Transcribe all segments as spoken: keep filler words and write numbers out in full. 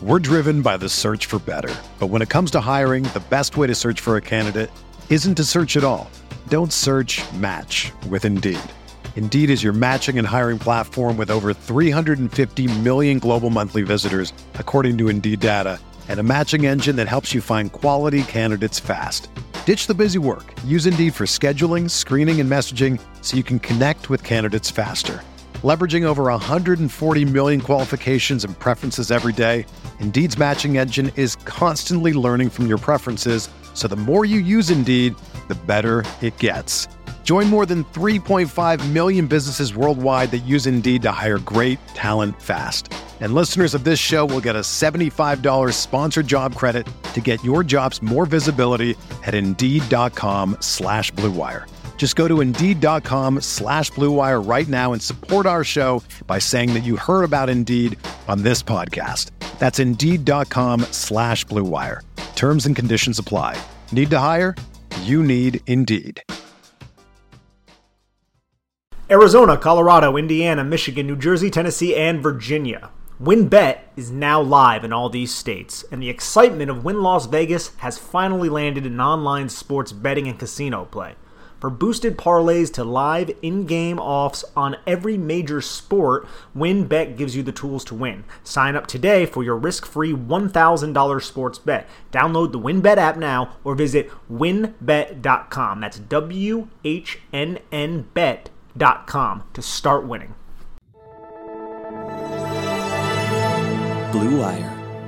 We're driven by the search for better. But when it comes to hiring, the best way to search for a candidate isn't to search at all. Don't search, match with Indeed. Indeed is your matching and hiring platform with over three hundred fifty million global monthly visitors, according to Indeed data, and a matching engine that helps you find quality candidates fast. Ditch the busy work. Use Indeed for scheduling, screening, and messaging so you can connect with candidates faster. Leveraging over one hundred forty million qualifications and preferences every day, Indeed's matching engine is constantly learning from your preferences, so the more you use Indeed, the better it gets. Join more than three point five million businesses worldwide that use Indeed to hire great talent fast. And listeners of this show will get a seventy-five dollars sponsored job credit to get your jobs more visibility at Indeed.com slash Blue Wire. Just go to Indeed.com slash Blue Wire right now and support our show by saying that you heard about Indeed on this podcast. That's Indeed.com slash Blue Wire. Terms and conditions apply. Need to hire? You need Indeed. Arizona, Colorado, Indiana, Michigan, New Jersey, Tennessee, and Virginia. WynnBET is now live in all these states, and the excitement of Wynn Las Vegas has finally landed in online sports betting and casino play. For boosted parlays to live in-game offs on every major sport, WynnBET gives you the tools to win. Sign up today for your risk-free one thousand dollars sports bet. Download the WynnBET app now or visit wynn bet dot com. That's W H N N bet dot com to start winning. Blue Wire.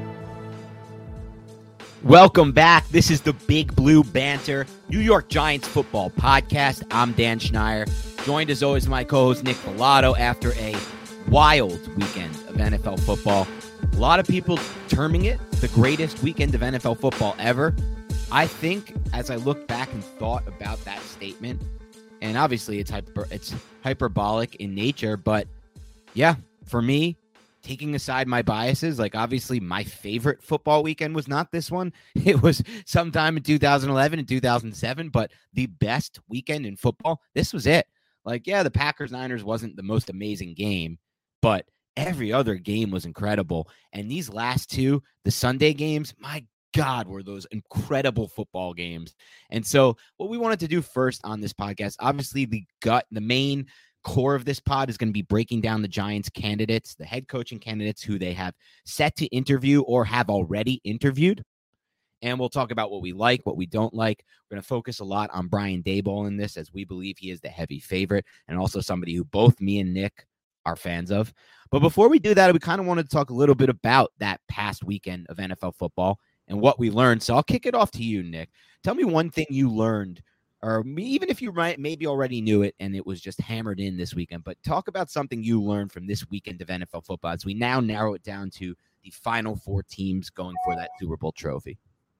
Welcome back. This is the Big Blue Banter, New York Giants football podcast. I'm Dan Schneier, joined as always by my co-host Nick Bellato after a wild weekend of N F L football. A lot of people terming it the greatest weekend of N F L football ever. I think as I look back and thought about that statement, and obviously it's hyper, it's hyperbolic in nature, but yeah, for me, taking aside my biases, like obviously my favorite football weekend was not this one. It was sometime in two thousand eleven and two thousand seven, but the best weekend in football, this was it. Like, yeah, the Packers-Niners wasn't the most amazing game, but every other game was incredible. And these last two, the Sunday games, my God, were those incredible football games. And so what we wanted to do first on this podcast, obviously the gut, the main core of this pod is going to be breaking down the Giants candidates, the head coaching candidates who they have set to interview or have already interviewed. And we'll talk about what we like, what we don't like. We're going to focus a lot on Brian Daboll in this, as we believe he is the heavy favorite and also somebody who both me and Nick are fans of. But before we do that, we kind of wanted to talk a little bit about that past weekend of N F L football and what we learned. So I'll kick it off to you, Nick. Tell me one thing you learned, or even if you might maybe already knew it and it was just hammered in this weekend, but talk about something you learned from this weekend of N F L football as we now narrow it down to the final four teams going for that Super Bowl trophy.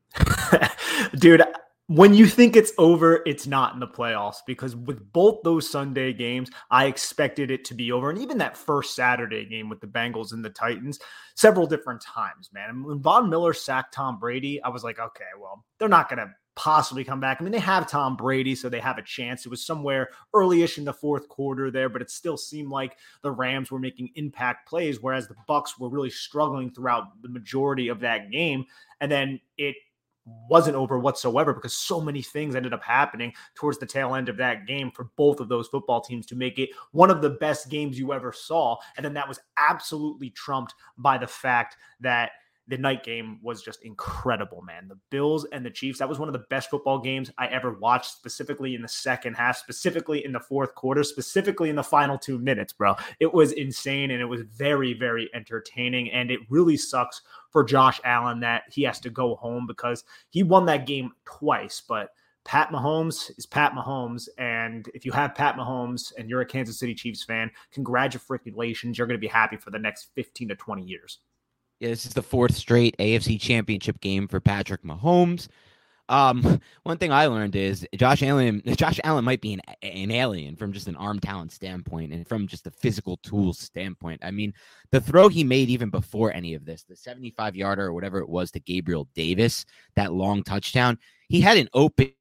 Dude, when you think it's over, it's not in the playoffs, because with both those Sunday games, I expected it to be over. And even that first Saturday game with the Bengals and the Titans, several different times, man. And when Von Miller sacked Tom Brady, I was like, okay, well, they're not going to possibly come back. I mean, they have Tom Brady, so they have a chance. It was somewhere early-ish in the fourth quarter there, but it still seemed like the Rams were making impact plays, whereas the Bucs were really struggling throughout the majority of that game. And then it wasn't over whatsoever because so many things ended up happening towards the tail end of that game for both of those football teams to make it one of the best games you ever saw. And then that was absolutely trumped by the fact that the night game was just incredible, man. The Bills and the Chiefs, that was one of the best football games I ever watched, specifically in the second half, specifically in the fourth quarter, specifically in the final two minutes, bro. It was insane, and it was very, very entertaining, and it really sucks for Josh Allen that he has to go home because he won that game twice, but Pat Mahomes is Pat Mahomes, and if you have Pat Mahomes and you're a Kansas City Chiefs fan, congratulations. You're going to be happy for the next fifteen to twenty years. Yeah, this is the fourth straight A F C Championship game for Patrick Mahomes. Um, one thing I learned is Josh Allen. Josh Allen might be an, an alien from just an arm talent standpoint and from just a physical tools standpoint. I mean, the throw he made even before any of this, the seventy-five yarder or whatever it was to Gabriel Davis, that long touchdown, he had an open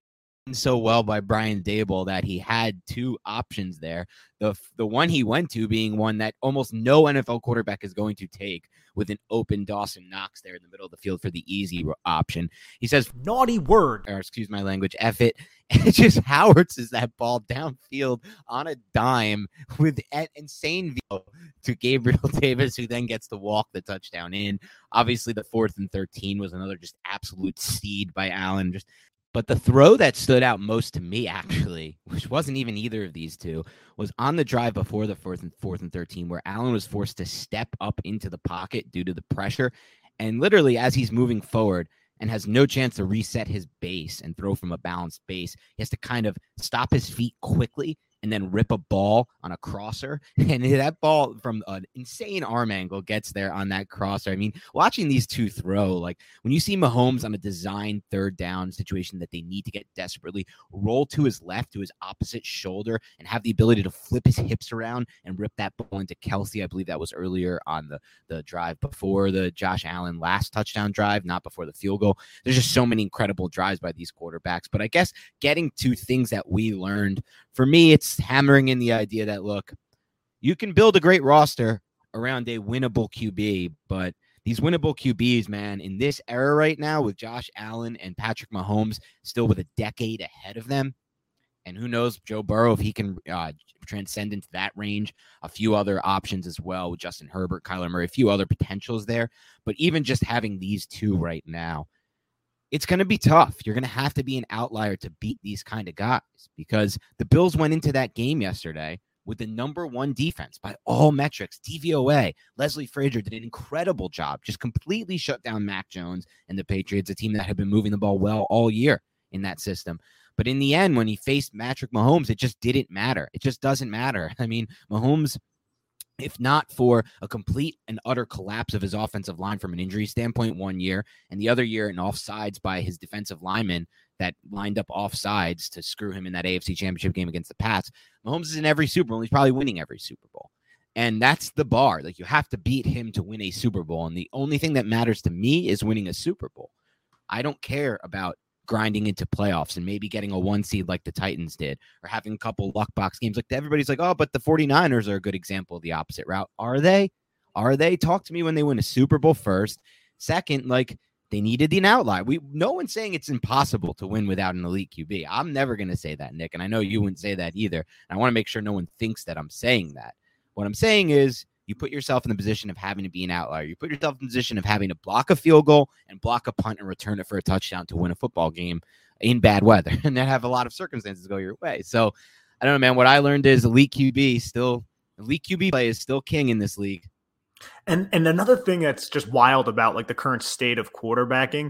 so well by Brian Daboll that he had two options there. The the one he went to being one that almost no N F L quarterback is going to take, with an open Dawson Knox there in the middle of the field for the easy option. He says, naughty word, or excuse my language, F it. And it just howitzes that ball downfield on a dime with an insane view to Gabriel Davis, who then gets to walk the touchdown in. Obviously, the fourth and thirteen was another just absolute seed by Allen. Just But the throw that stood out most to me, actually, which wasn't even either of these two, was on the drive before the fourth and fourth and thirteen, where Allen was forced to step up into the pocket due to the pressure. And literally, as he's moving forward and has no chance to reset his base and throw from a balanced base, he has to kind of stop his feet quickly and then rip a ball on a crosser. And that ball from an insane arm angle gets there on that crosser. I mean, watching these two throw, like when you see Mahomes on a designed third down situation that they need to get desperately, roll to his left, to his opposite shoulder, and have the ability to flip his hips around and rip that ball into Kelsey. I believe that was earlier on the, the drive before the Josh Allen last touchdown drive, not before the field goal. There's just so many incredible drives by these quarterbacks. But I guess getting to things that we learned, for me, it's hammering in the idea that, look, you can build a great roster around a winnable Q B, but these winnable Q Bs, man, in this era right now with Josh Allen and Patrick Mahomes still with a decade ahead of them, and who knows, Joe Burrow, if he can uh, transcend into that range, a few other options as well with Justin Herbert, Kyler Murray, a few other potentials there. But even just having these two right now, it's going to be tough. You're going to have to be an outlier to beat these kind of guys, because the Bills went into that game yesterday with the number one defense by all metrics, D V O A. Leslie Frazier did an incredible job, just completely shut down Mac Jones and the Patriots, a team that had been moving the ball well all year in that system. But in the end, when he faced Patrick Mahomes, it just didn't matter. It just doesn't matter. I mean, Mahomes, if not for a complete and utter collapse of his offensive line from an injury standpoint one year, and the other year an offsides by his defensive lineman that lined up offsides to screw him in that A F C Championship game against the Pats, Mahomes is in every Super Bowl. He's probably winning every Super Bowl. And that's the bar. Like, you have to beat him to win a Super Bowl. And the only thing that matters to me is winning a Super Bowl. I don't care about grinding into playoffs and maybe getting a one seed like the Titans did, or having a couple luck box games. Like, everybody's like, oh, but the 49ers are a good example of the opposite route. Are they? Are they? Talk to me when they win a Super Bowl first. Second, like, they needed an outlier. We no one's saying it's impossible to win without an elite Q B. I'm never going to say that, Nick, and I know you wouldn't say that either. And I want to make sure no one thinks that I'm saying that. What I'm saying is, you put yourself in the position of having to be an outlier. You put yourself in the position of having to block a field goal and block a punt and return it for a touchdown to win a football game in bad weather, and then have a lot of circumstances go your way. So I don't know, man. What I learned is elite Q B still elite Q B play is still king in this league. And and another thing that's just wild about, like, the current state of quarterbacking,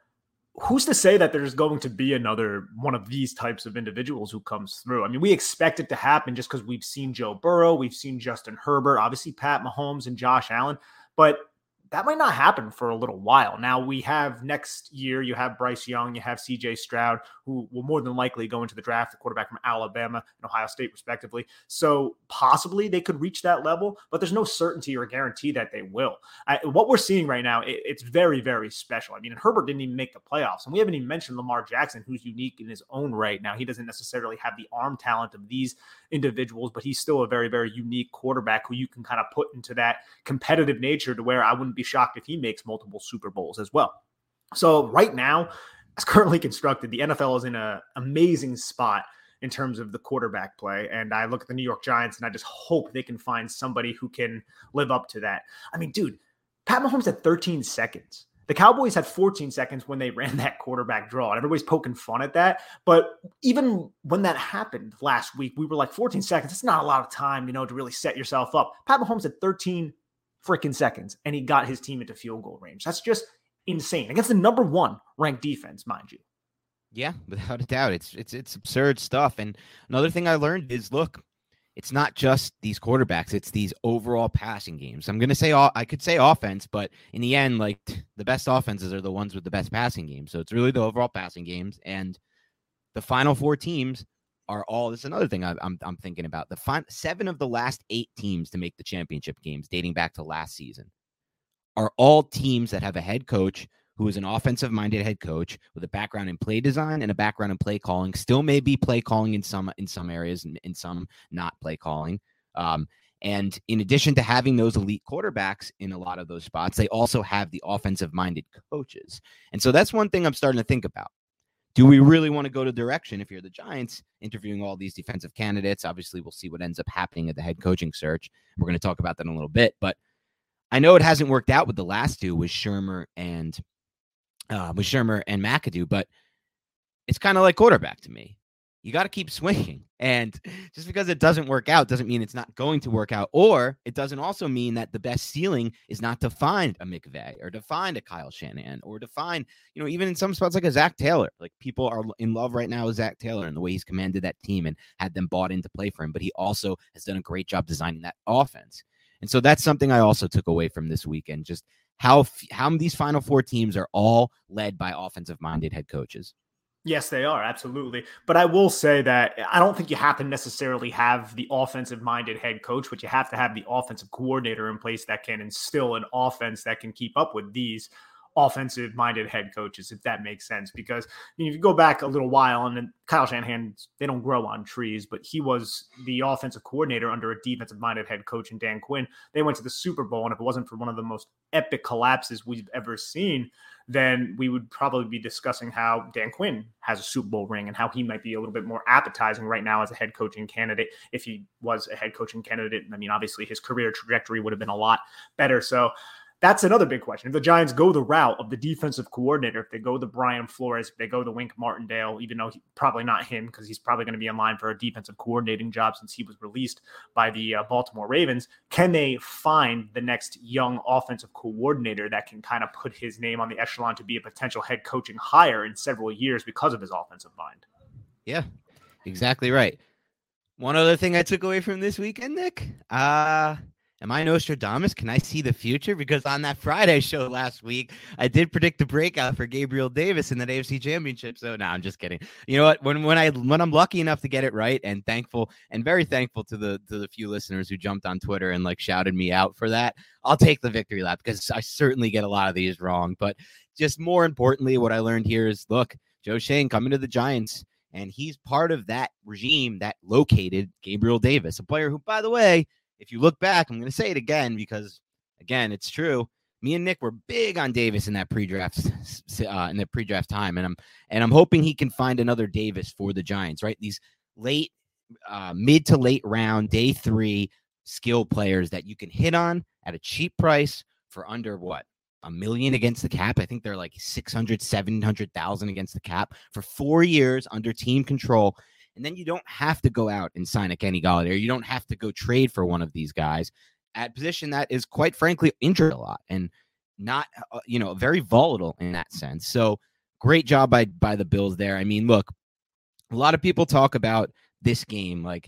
who's to say that there's going to be another one of these types of individuals who comes through? I mean, we expect it to happen just because we've seen Joe Burrow, we've seen Justin Herbert, obviously Pat Mahomes and Josh Allen, but that might not happen for a little while. Now, we have next year, you have Bryce Young, you have C J Stroud, who will more than likely go into the draft, the quarterback from Alabama and Ohio State, respectively. So possibly they could reach that level, but there's no certainty or guarantee that they will. I, what we're seeing right now, it, it's very, very special. I mean, Herbert didn't even make the playoffs, and we haven't even mentioned Lamar Jackson, who's unique in his own right. Now, he doesn't necessarily have the arm talent of these individuals, but he's still a very, very unique quarterback who you can kind of put into that competitive nature to where I wouldn't be shocked if he makes multiple Super Bowls as well. So right now, as currently constructed, the N F L is in an amazing spot in terms of the quarterback play. And I look at the New York Giants and I just hope they can find somebody who can live up to that. I mean, dude, Pat Mahomes had thirteen seconds. The Cowboys had fourteen seconds when they ran that quarterback draw, and everybody's poking fun at that. But even when that happened last week, we were like, fourteen seconds, it's not a lot of time, you know, to really set yourself up. Pat Mahomes had thirteen freaking seconds, and he got his team into field goal range. That's just insane against the number one ranked defense, mind you. Yeah, without a doubt. It's it's it's absurd stuff. And another thing I learned is, look, it's not just these quarterbacks, it's these overall passing games. I'm going to say, I could say offense, but in the end, like, the best offenses are the ones with the best passing games. So it's really the overall passing games. And the final four teams are all, this is another thing I, I'm I'm thinking about. The fin- seven of the last eight teams to make the championship games dating back to last season are all teams that have a head coach who is an offensive-minded head coach with a background in play design and a background in play calling, still may be play calling in some in some areas and in some not play calling. Um, and in addition to having those elite quarterbacks in a lot of those spots, they also have the offensive-minded coaches. And so that's one thing I'm starting to think about. Do we really want to go to direction if you're the Giants interviewing all these defensive candidates? Obviously, we'll see what ends up happening at the head coaching search. We're going to talk about that in a little bit. But I know it hasn't worked out with the last two, with Shurmur and uh, with Shurmur and McAdoo, but it's kind of like quarterback to me. You got to keep swinging. And just because it doesn't work out doesn't mean it's not going to work out. Or it doesn't also mean that the best ceiling is not to find a McVay or to find a Kyle Shanahan or to find, you know, even in some spots like a Zach Taylor. Like, people are in love right now with Zach Taylor and the way he's commanded that team and had them bought in to play for him. But he also has done a great job designing that offense. And so that's something I also took away from this weekend, just how how these Final Four teams are all led by offensive-minded head coaches. Yes, they are. Absolutely. But I will say that I don't think you have to necessarily have the offensive-minded head coach, but you have to have the offensive coordinator in place that can instill an offense that can keep up with these offensive-minded head coaches, if that makes sense. Because, I mean, if you go back a little while, and then Kyle Shanahan, they don't grow on trees, but he was the offensive coordinator under a defensive-minded head coach in Dan Quinn. They went to the Super Bowl, and if it wasn't for one of the most epic collapses we've ever seen, then we would probably be discussing how Dan Quinn has a Super Bowl ring and how he might be a little bit more appetizing right now as a head coaching candidate. If he was a head coaching candidate, I mean, obviously his career trajectory would have been a lot better. So that's another big question. If the Giants go the route of the defensive coordinator, if they go the Brian Flores, if they go the Wink Martindale, even though he, probably not him, because he's probably going to be in line for a defensive coordinating job since he was released by the uh, Baltimore Ravens, can they find the next young offensive coordinator that can kind of put his name on the echelon to be a potential head coaching hire in several years because of his offensive mind? Yeah, exactly right. One other thing I took away from this weekend, Nick, uh, am I Nostradamus? Can I see the future? Because on that Friday show last week, I did predict the breakout for Gabriel Davis in that A F C Championship. So no, I'm just kidding. You know what? When when I when I'm lucky enough to get it right, and thankful and very thankful to the to the few listeners who jumped on Twitter and like shouted me out for that, I'll take the victory lap, because I certainly get a lot of these wrong. But just more importantly, what I learned here is, look, Joe Schoen coming to the Giants, and he's part of that regime that located Gabriel Davis, a player who, by the way, if you look back, I'm going to say it again because, again, it's true. Me and Nick were big on Davis in that pre-draft, uh, in the pre-draft time, and I'm and I'm hoping he can find another Davis for the Giants. Right, these late, uh, mid to late round, day three skill players that you can hit on at a cheap price for under what, a million against the cap. I think they're like six hundred, seven hundred thousand against the cap for four years under team control. And then you don't have to go out and sign a Kenny Golladay, or you don't have to go trade for one of these guys at a position that is, quite frankly, injured a lot and not, uh, you know, very volatile in that sense. So great job by, by the Bills there. I mean, look, a lot of people talk about this game. Like,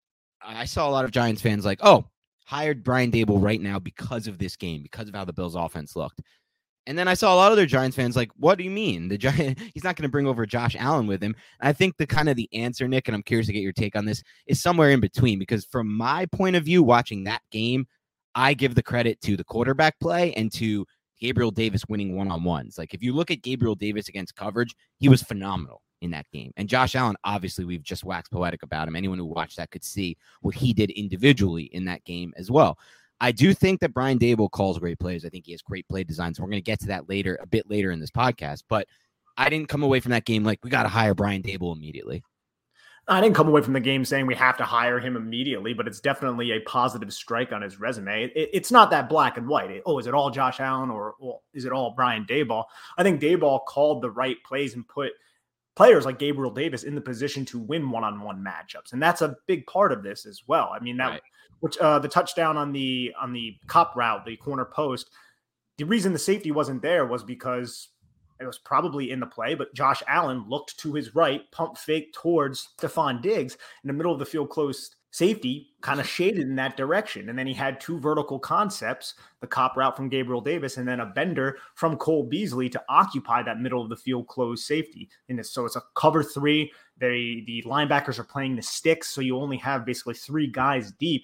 I saw a lot of Giants fans like, oh, hired Brian Daboll right now because of this game, because of how the Bills offense looked. And then I saw a lot of other Giants fans like, what do you mean? The Giant, he's not going to bring over Josh Allen with him. And I think the kind of the answer, Nick, and I'm curious to get your take on this, is somewhere in between. Because from my point of view, watching that game, I give the credit to the quarterback play and to Gabriel Davis winning one-on-ones. Like, if you look at Gabriel Davis against coverage, he was phenomenal in that game. And Josh Allen, obviously, we've just waxed poetic about him. Anyone who watched that could see what he did individually in that game as well. I do think that Brian Daboll calls great plays. I think he has great play designs. We're going to get to that later, a bit later in this podcast. But I didn't come away from that game like, we got to hire Brian Daboll immediately. I didn't come away from the game saying we have to hire him immediately, but it's definitely a positive strike on his resume. It, it's not that black and white. It, oh, is it all Josh Allen or, or is it all Brian Daboll? I think Daboll called the right plays and put players like Gabriel Davis in the position to win one-on-one matchups. And that's a big part of this as well. I mean, that right. which uh, the touchdown on the on the cop route, the corner post, the reason the safety wasn't there was because it was probably in the play, but Josh Allen looked to his right, pump fake towards Stephon Diggs in the middle of the field closed safety, kind of shaded in that direction. And then he had two vertical concepts, the cop route from Gabriel Davis, and then a bender from Cole Beasley to occupy that middle of the field closed safety. And this, so it's a cover three. They, the linebackers are playing the sticks, so you only have basically three guys deep.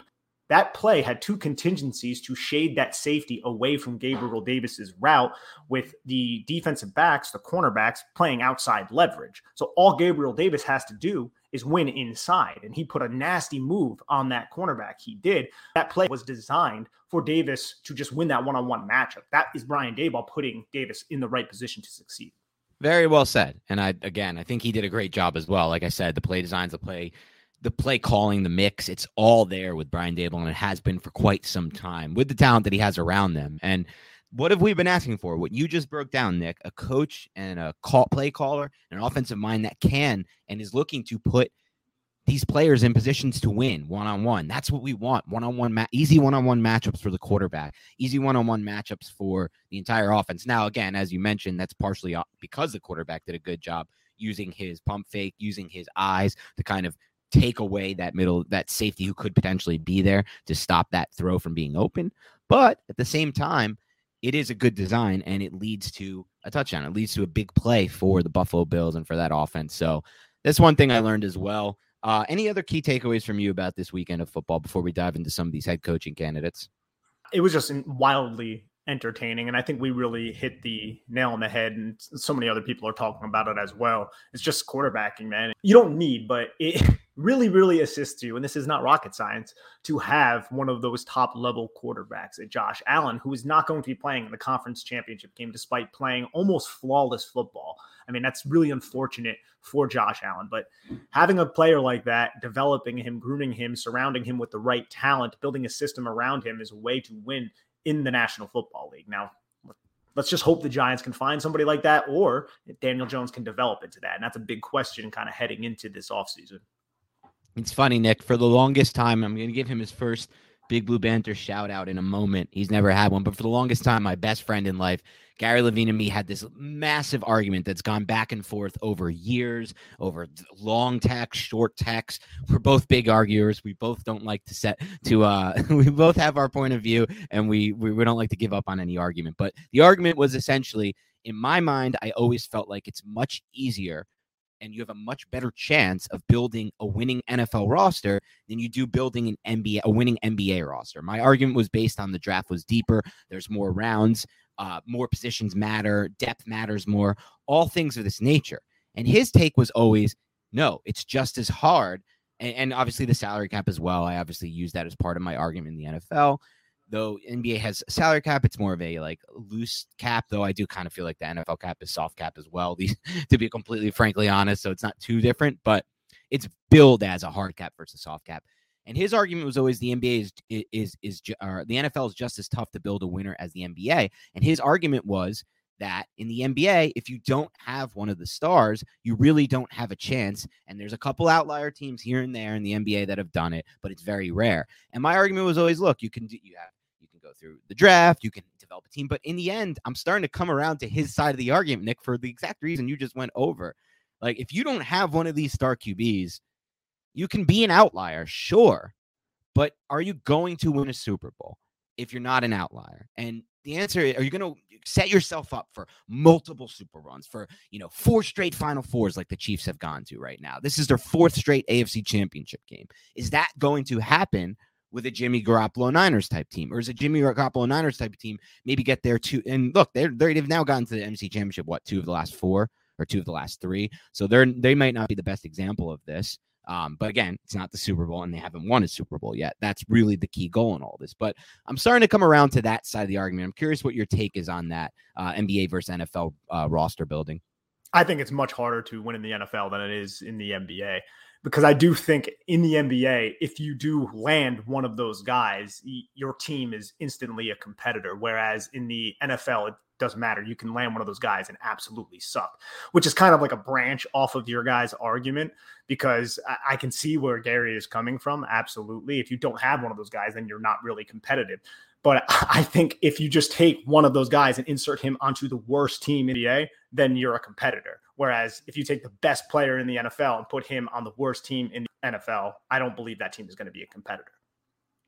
that play had two contingencies to shade that safety away from Gabriel Davis's route, with the defensive backs, the cornerbacks, playing outside leverage. So all Gabriel Davis has to do is win inside. And he put a nasty move on that cornerback. He did. That play was designed for Davis to just win that one-on-one matchup. That is Brian Daboll putting Davis in the right position to succeed. Very well said. And I, again, I think he did a great job as well. Like I said, the play designs, the play, the play calling, the mix, it's all there with Brian Daboll, and it has been for quite some time with the talent that he has around them. And what have we been asking for? What you just broke down, Nick, a coach and a call, play caller, and an offensive mind that can and is looking to put these players in positions to win one-on-one. That's what we want. One-on-one, ma- easy one-on-one matchups for the quarterback, easy one-on-one matchups for the entire offense. Now, again, as you mentioned, that's partially because the quarterback did a good job using his pump fake, using his eyes to kind of take away that middle, that safety who could potentially be there to stop that throw from being open. But at the same time, it is a good design, and it leads to a touchdown. It leads to a big play for the Buffalo Bills and for that offense. So that's one thing I learned as well. Uh, any other key takeaways from you about this weekend of football before we dive into some of these head coaching candidates? It was just wildly entertaining, and I think we really hit the nail on the head, and so many other people are talking about it as well. It's just quarterbacking, man. You don't need, but it really, really assists you, and this is not rocket science, to have one of those top-level quarterbacks at Josh Allen, who is not going to be playing in the conference championship game despite playing almost flawless football. I mean, that's really unfortunate for Josh Allen, but having a player like that, developing him, grooming him, surrounding him with the right talent, building a system around him is a way to win in the National Football League. Now, let's just hope the Giants can find somebody like that, or Daniel Jones can develop into that. And that's a big question kind of heading into this offseason. It's funny, Nick, for the longest time, I'm going to give him his first Big Blue Banter shout out in a moment. He's never had one, but for the longest time, my best friend in life, Gary Levine, and me had this massive argument that's gone back and forth over years, over long text, short text. We're both big arguers. We both don't like to set to, uh, we both have our point of view, and we, we, we don't like to give up on any argument. But the argument was essentially, in my mind, I always felt like it's much easier and you have a much better chance of building a winning N F L roster than you do building an N B A, a winning N B A roster. My argument was based on the draft was deeper. There's more rounds, uh, more positions matter, depth matters more, all things of this nature. And his take was always, no, it's just as hard. And, and obviously the salary cap as well. I obviously use that as part of my argument in the N F L. Though N B A has a salary cap, it's more of a like loose cap, though I do kind of feel like the N F L cap is soft cap as well, these, to be completely frankly honest. So it's not too different, but it's billed as a hard cap versus soft cap. And his argument was always the N B A is is is, is uh, the N F L is just as tough to build a winner as the N B A. And his argument was that in the N B A, if you don't have one of the stars, you really don't have a chance. And there's a couple outlier teams here and there in the N B A that have done it, but it's very rare. And my argument was always, look, you can do, you have, you can go through the draft, you can develop a team, but in the end, I'm starting to come around to his side of the argument, Nick, for the exact reason you just went over. Like, if you don't have one of these star Q Bs, you can be an outlier, sure, but are you going to win a Super Bowl if you're not an outlier? And the answer is, are you going to set yourself up for multiple super runs, for, you know, four straight Final Fours like the Chiefs have gone to right now? This is their fourth straight A F C championship game. Is that going to happen with a Jimmy Garoppolo Niners type team? Or is a Jimmy Garoppolo Niners type team maybe get there too? And look, they're, they're, they've now gotten to the N F C championship, what, two of the last four or two of the last three. So they're, they might not be the best example of this. Um, but again, it's not the Super Bowl, and they haven't won a Super Bowl yet. That's really the key goal in all this. But I'm starting to come around to that side of the argument. I'm curious what your take is on that uh, N B A versus N F L uh, roster building. I think it's much harder to win in the N F L than it is in the N B A, because I do think in the N B A, if you do land one of those guys, your team is instantly a competitor. Whereas in the N F L, it doesn't matter. You can land one of those guys and absolutely suck, which is kind of like a branch off of your guys' argument, because I can see where Gary is coming from. Absolutely. If you don't have one of those guys, then you're not really competitive. But I think if you just take one of those guys and insert him onto the worst team in the N B A, then you're a competitor. Whereas if you take the best player in the N F L and put him on the worst team in the N F L, I don't believe that team is going to be a competitor.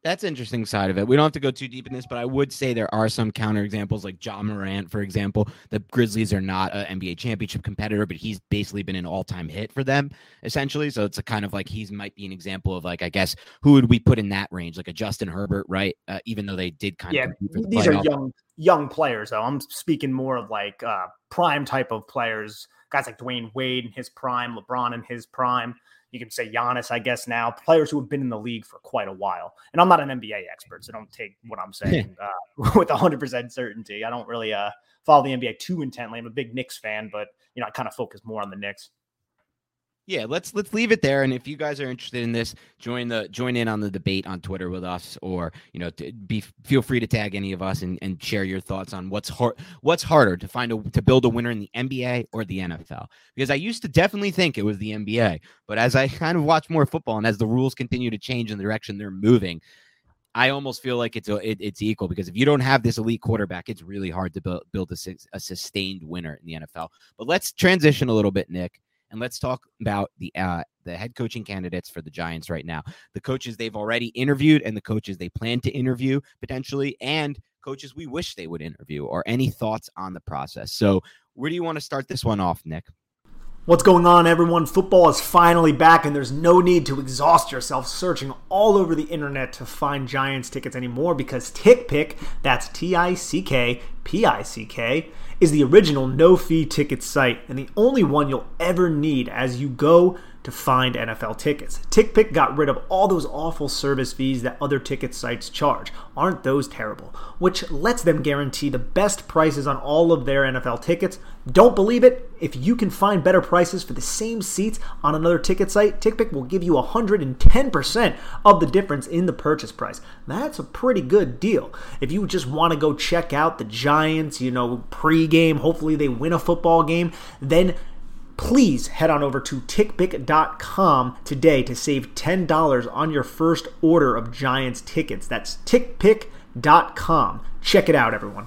That's interesting side of it. We don't have to go too deep in this, but I would say there are some counterexamples, like Ja Morant, for example. The Grizzlies are not an N B A championship competitor, but he's basically been an all-time hit for them, essentially. So it's a kind of like he's might be an example of, like, I guess, who would we put in that range? Like a Justin Herbert, right? Uh, even though they did kind yeah, of compete for the these playoff. are young young players, though. I'm speaking more of like uh, prime type of players, guys like Dwayne Wade in his prime, LeBron in his prime. You can say Giannis, I guess, now, players who have been in the league for quite a while. And I'm not an N B A expert, so don't take what I'm saying uh, with one hundred percent certainty. I don't really uh, follow the N B A too intently. I'm a big Knicks fan, but you know, I kind of focus more on the Knicks. Yeah, let's let's leave it there. And if you guys are interested in this, join the join in on the debate on Twitter with us, or you know, to be feel free to tag any of us and, and share your thoughts on what's hard what's harder to find a to build a winner in the N B A or the N F L. Because I used to definitely think it was the N B A, but as I kind of watch more football and as the rules continue to change in the direction they're moving, I almost feel like it's a, it, it's equal, because if you don't have this elite quarterback, it's really hard to build build a, a sustained winner in the N F L. But let's transition a little bit, Nick. And let's talk about the uh, the head coaching candidates for the Giants right now. The coaches they've already interviewed and the coaches they plan to interview potentially, and coaches we wish they would interview, or any thoughts on the process. So where do you want to start this one off, Nick? What's going on, everyone? Football is finally back, and there's no need to exhaust yourself searching all over the internet to find Giants tickets anymore, because TickPick, that's T I C K P I C K, is the original no-fee ticket site and the only one you'll ever need as you go to find N F L tickets. TickPick got rid of all those awful service fees that other ticket sites charge. Aren't those terrible? Which lets them guarantee the best prices on all of their N F L tickets. Don't believe it? If you can find better prices for the same seats on another ticket site, TickPick will give you one hundred ten percent of the difference in the purchase price. That's a pretty good deal. If you just want to go check out the Giants, you know, pre-game, hopefully they win a football game, then please head on over to tick pick dot com today to save ten dollars on your first order of Giants tickets. That's tick pick dot com. Check it out, everyone.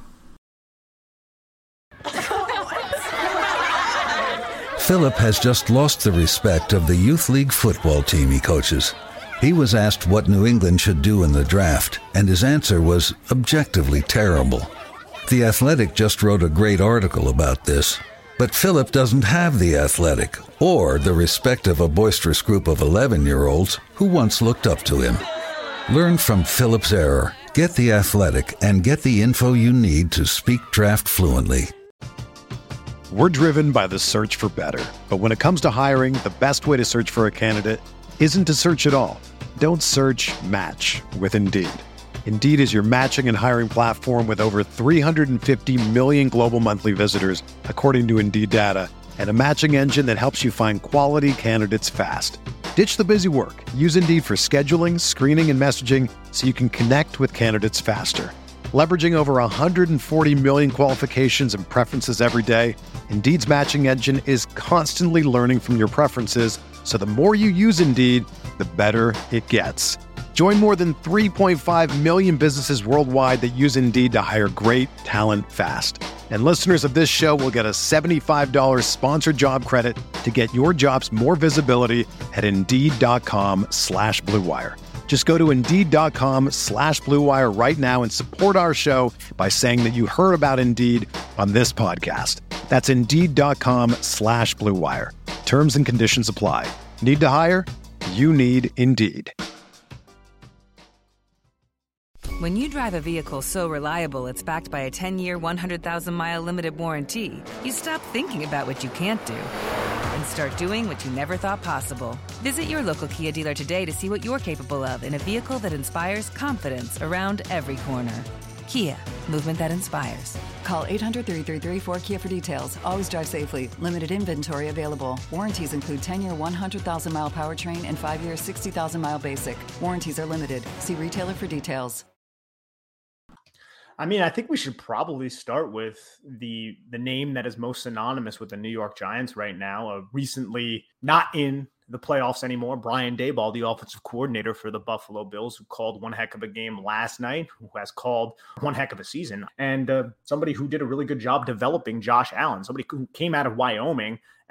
Philip has just lost the respect of the youth league football team he coaches. He was asked what New England should do in the draft, and his answer was objectively terrible. The Athletic just wrote a great article about this. But Philip doesn't have the Athletic or the respect of a boisterous group of eleven-year-olds who once looked up to him. Learn from Philip's error, get the Athletic, and get the info you need to speak draft fluently. We're driven by the search for better. But when it comes to hiring, the best way to search for a candidate isn't to search at all. Don't search, match with Indeed. Indeed is your matching and hiring platform with over three hundred fifty million global monthly visitors, according to Indeed data, and a matching engine that helps you find quality candidates fast. Ditch the busy work. Use Indeed for scheduling, screening, and messaging so you can connect with candidates faster. Leveraging over one hundred forty million qualifications and preferences every day, Indeed's matching engine is constantly learning from your preferences, so the more you use Indeed, the better it gets. Join more than three point five million businesses worldwide that use Indeed to hire great talent fast. And listeners of this show will get a seventy-five dollars sponsored job credit to get your jobs more visibility at Indeed.com slash Blue Wire. Just go to Indeed.com slash Blue Wire right now and support our show by saying that you heard about Indeed on this podcast. That's Indeed.com slash Blue Wire. Terms and conditions apply. Need to hire? You need Indeed. When you drive a vehicle so reliable it's backed by a ten-year, one hundred thousand mile limited warranty, you stop thinking about what you can't do and start doing what you never thought possible. Visit your local Kia dealer today to see what you're capable of in a vehicle that inspires confidence around every corner. Kia, movement that inspires. Call eight hundred, three three three, four Kia for details. Always drive safely. Limited inventory available. Warranties include ten-year, one hundred thousand mile powertrain and five-year, sixty thousand mile basic. Warranties are limited. See retailer for details. I mean, I think we should probably start with the the name that is most synonymous with the New York Giants right now. Uh, recently not in the playoffs anymore, Brian Daboll, the offensive coordinator for the Buffalo Bills, who called one heck of a game last night, who has called one heck of a season, and uh, somebody who did a really good job developing Josh Allen, somebody who came out of Wyoming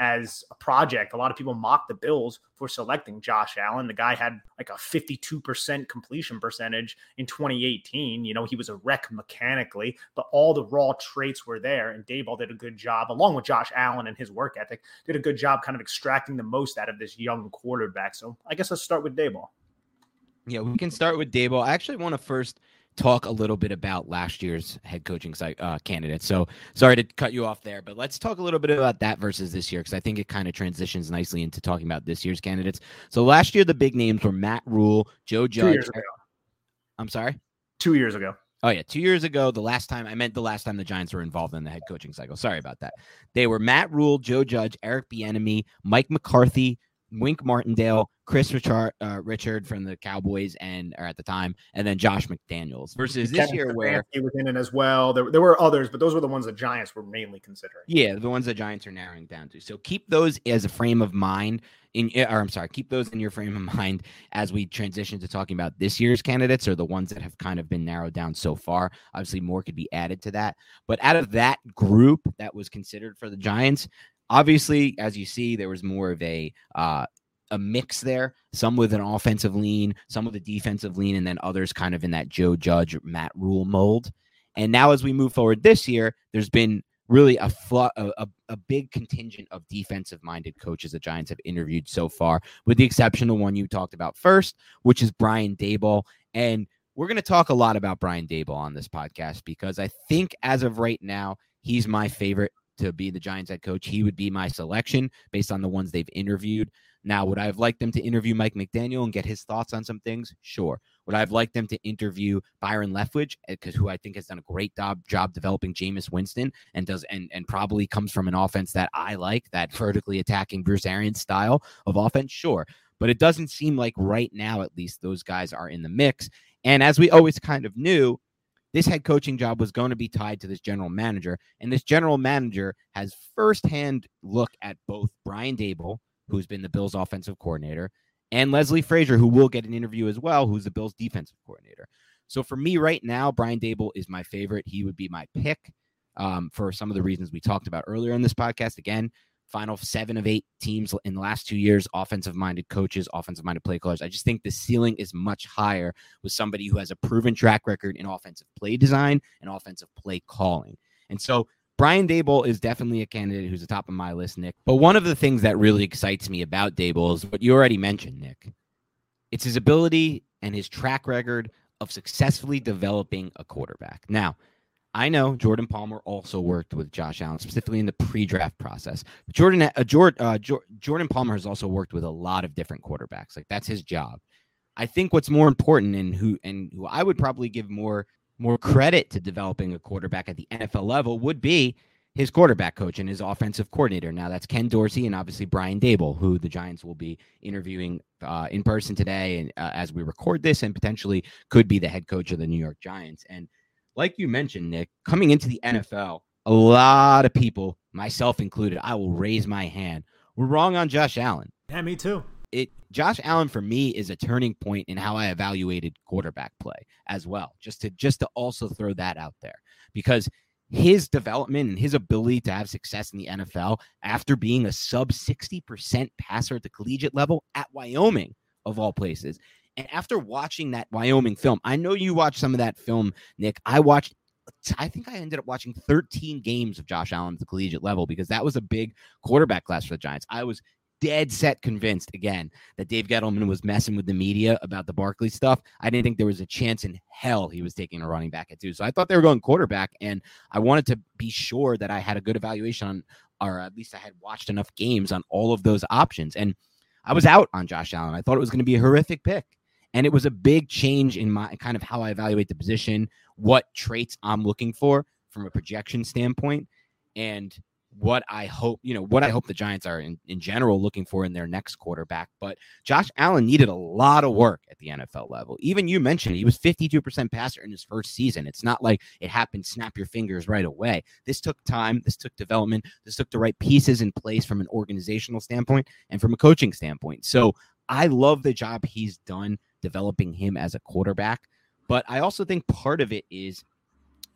as a project. A lot of people mocked the Bills for selecting Josh Allen. The guy had like a fifty-two percent completion percentage in twenty eighteen. You know, he was a wreck mechanically, but all the raw traits were there. And Daboll did a good job, along with Josh Allen and his work ethic, did a good job kind of extracting the most out of this young quarterback. So I guess let's start with Daboll. Yeah, we can start with Daboll. I actually want to first talk a little bit about last year's head coaching site, uh, candidate. So sorry to cut you off there, but let's talk a little bit about that versus this year, because I think it kind of transitions nicely into talking about this year's candidates. So last year, the big names were Matt Rule, Joe Judge. Two years ago. I'm sorry? Two years ago. Oh, yeah. Two years ago, the last time, I meant the last time the Giants were involved in the head coaching cycle. Sorry about that. They were Matt Rule, Joe Judge, Eric Bieniemy, Mike McCarthy, Wink Martindale, Chris Richard, uh, Richard from the Cowboys, and or at the time, and then Josh McDaniels. Versus this Kevin year, where he was in it as well. There, there were others, but those were the ones the Giants were mainly considering. Yeah, the ones the Giants are narrowing down to. So keep those as a frame of mind in, or I'm sorry, keep those in your frame of mind as we transition to talking about this year's candidates, or the ones that have kind of been narrowed down so far. Obviously, more could be added to that. But out of that group that was considered for the Giants, obviously, as you see, there was more of a uh, a mix there, some with an offensive lean, some with a defensive lean, and then others kind of in that Joe Judge, Matt Rule mold. And now as we move forward this year, there's been really a, fl- a, a, a big contingent of defensive-minded coaches the Giants have interviewed so far, with the exception of one you talked about first, which is Brian Daboll. And we're going to talk a lot about Brian Daboll on this podcast because I think as of right now, he's my favorite to be the Giants head coach. He would be my selection based on the ones they've interviewed. Now, would I have liked them to interview Mike McDaniel and get his thoughts on some things? Sure. Would I have liked them to interview Byron Leftwich, because who I think has done a great job job developing Jameis Winston and does and and probably comes from an offense that I like, that vertically attacking Bruce Arians style of offense? Sure. But it doesn't seem like right now, at least, those guys are in the mix. And as we always kind of knew, this head coaching job was going to be tied to this general manager. And this general manager has firsthand look at both Brian Daboll, who's been the Bills' offensive coordinator, and Leslie Frazier, who will get an interview as well, who's the Bills' defensive coordinator. So for me right now, Brian Daboll is my favorite. He would be my pick um, for some of the reasons we talked about earlier in this podcast. Again, final seven of eight teams in the last two years, offensive-minded coaches, offensive-minded play callers. I just think the ceiling is much higher with somebody who has a proven track record in offensive play design and offensive play calling. And so Brian Daboll is definitely a candidate who's the top of my list, Nick. But one of the things that really excites me about Daboll is what you already mentioned, Nick. It's his ability and his track record of successfully developing a quarterback. Now, I know Jordan Palmer also worked with Josh Allen, specifically in the pre-draft process. Jordan uh, Jordan, uh, Jordan Palmer has also worked with a lot of different quarterbacks. Like, that's his job. I think what's more important, and who and who I would probably give more more credit to developing a quarterback at the N F L level, would be his quarterback coach and his offensive coordinator. Now, that's Ken Dorsey and obviously Brian Daboll, who the Giants will be interviewing uh, in person today, and uh, as we record this, and potentially could be the head coach of the New York Giants. And like you mentioned, Nick, coming into the N F L, a lot of people, myself included, I will raise my hand, were wrong on Josh Allen. Yeah, me too. It Josh Allen for me is a turning point in how I evaluated quarterback play as well. Just to just to also throw that out there, because his development and his ability to have success in the N F L after being a sub sixty percent passer at the collegiate level at Wyoming, of all places. And after watching that Wyoming film, I know you watched some of that film, Nick. I watched, I think I ended up watching thirteen games of Josh Allen at the collegiate level, because that was a big quarterback class for the Giants. I was dead set convinced, again, that Dave Gettleman was messing with the media about the Barkley stuff. I didn't think there was a chance in hell he was taking a running back at two. So I thought they were going quarterback, and I wanted to be sure that I had a good evaluation on, or at least I had watched enough games on all of those options. And I was out on Josh Allen. I thought it was going to be a horrific pick. And it was a big change in my kind of how I evaluate the position, what traits I'm looking for from a projection standpoint, and what I hope, you know, what I hope the Giants are in, in general looking for in their next quarterback. But Josh Allen needed a lot of work at the N F L level. Even you mentioned he was fifty-two percent passer in his first season. It's not like it happened, snap your fingers right away. This took time. This took development. This took the right pieces in place from an organizational standpoint and from a coaching standpoint. So I love the job he's done developing him as a quarterback. But I also think part of it is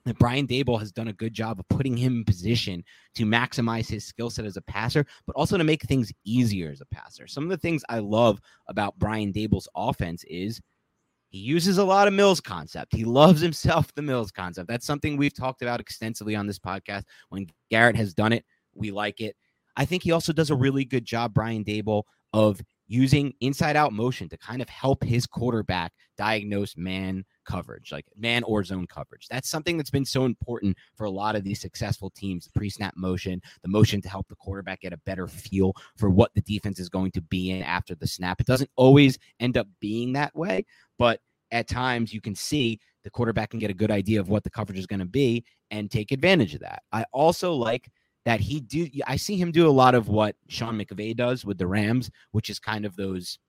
that Brian Daboll has done a good job of putting him in position to maximize his skill set as a passer, but also to make things easier as a passer. Some of the things I love about Brian Daboll's offense is he uses a lot of Mills concept. He loves himself the Mills concept. That's something we've talked about extensively on this podcast. When Garrett has done it, we like it. I think he also does a really good job, Brian Daboll, of using inside-out motion to kind of help his quarterback diagnose man coverage, like man or zone coverage. That's something that's been so important for a lot of these successful teams, the pre-snap motion, the motion to help the quarterback get a better feel for what the defense is going to be in after the snap. It doesn't always end up being that way, but at times you can see the quarterback can get a good idea of what the coverage is going to be and take advantage of that. I also like that he do. I see him do a lot of what Sean McVay does with the Rams, which is kind of those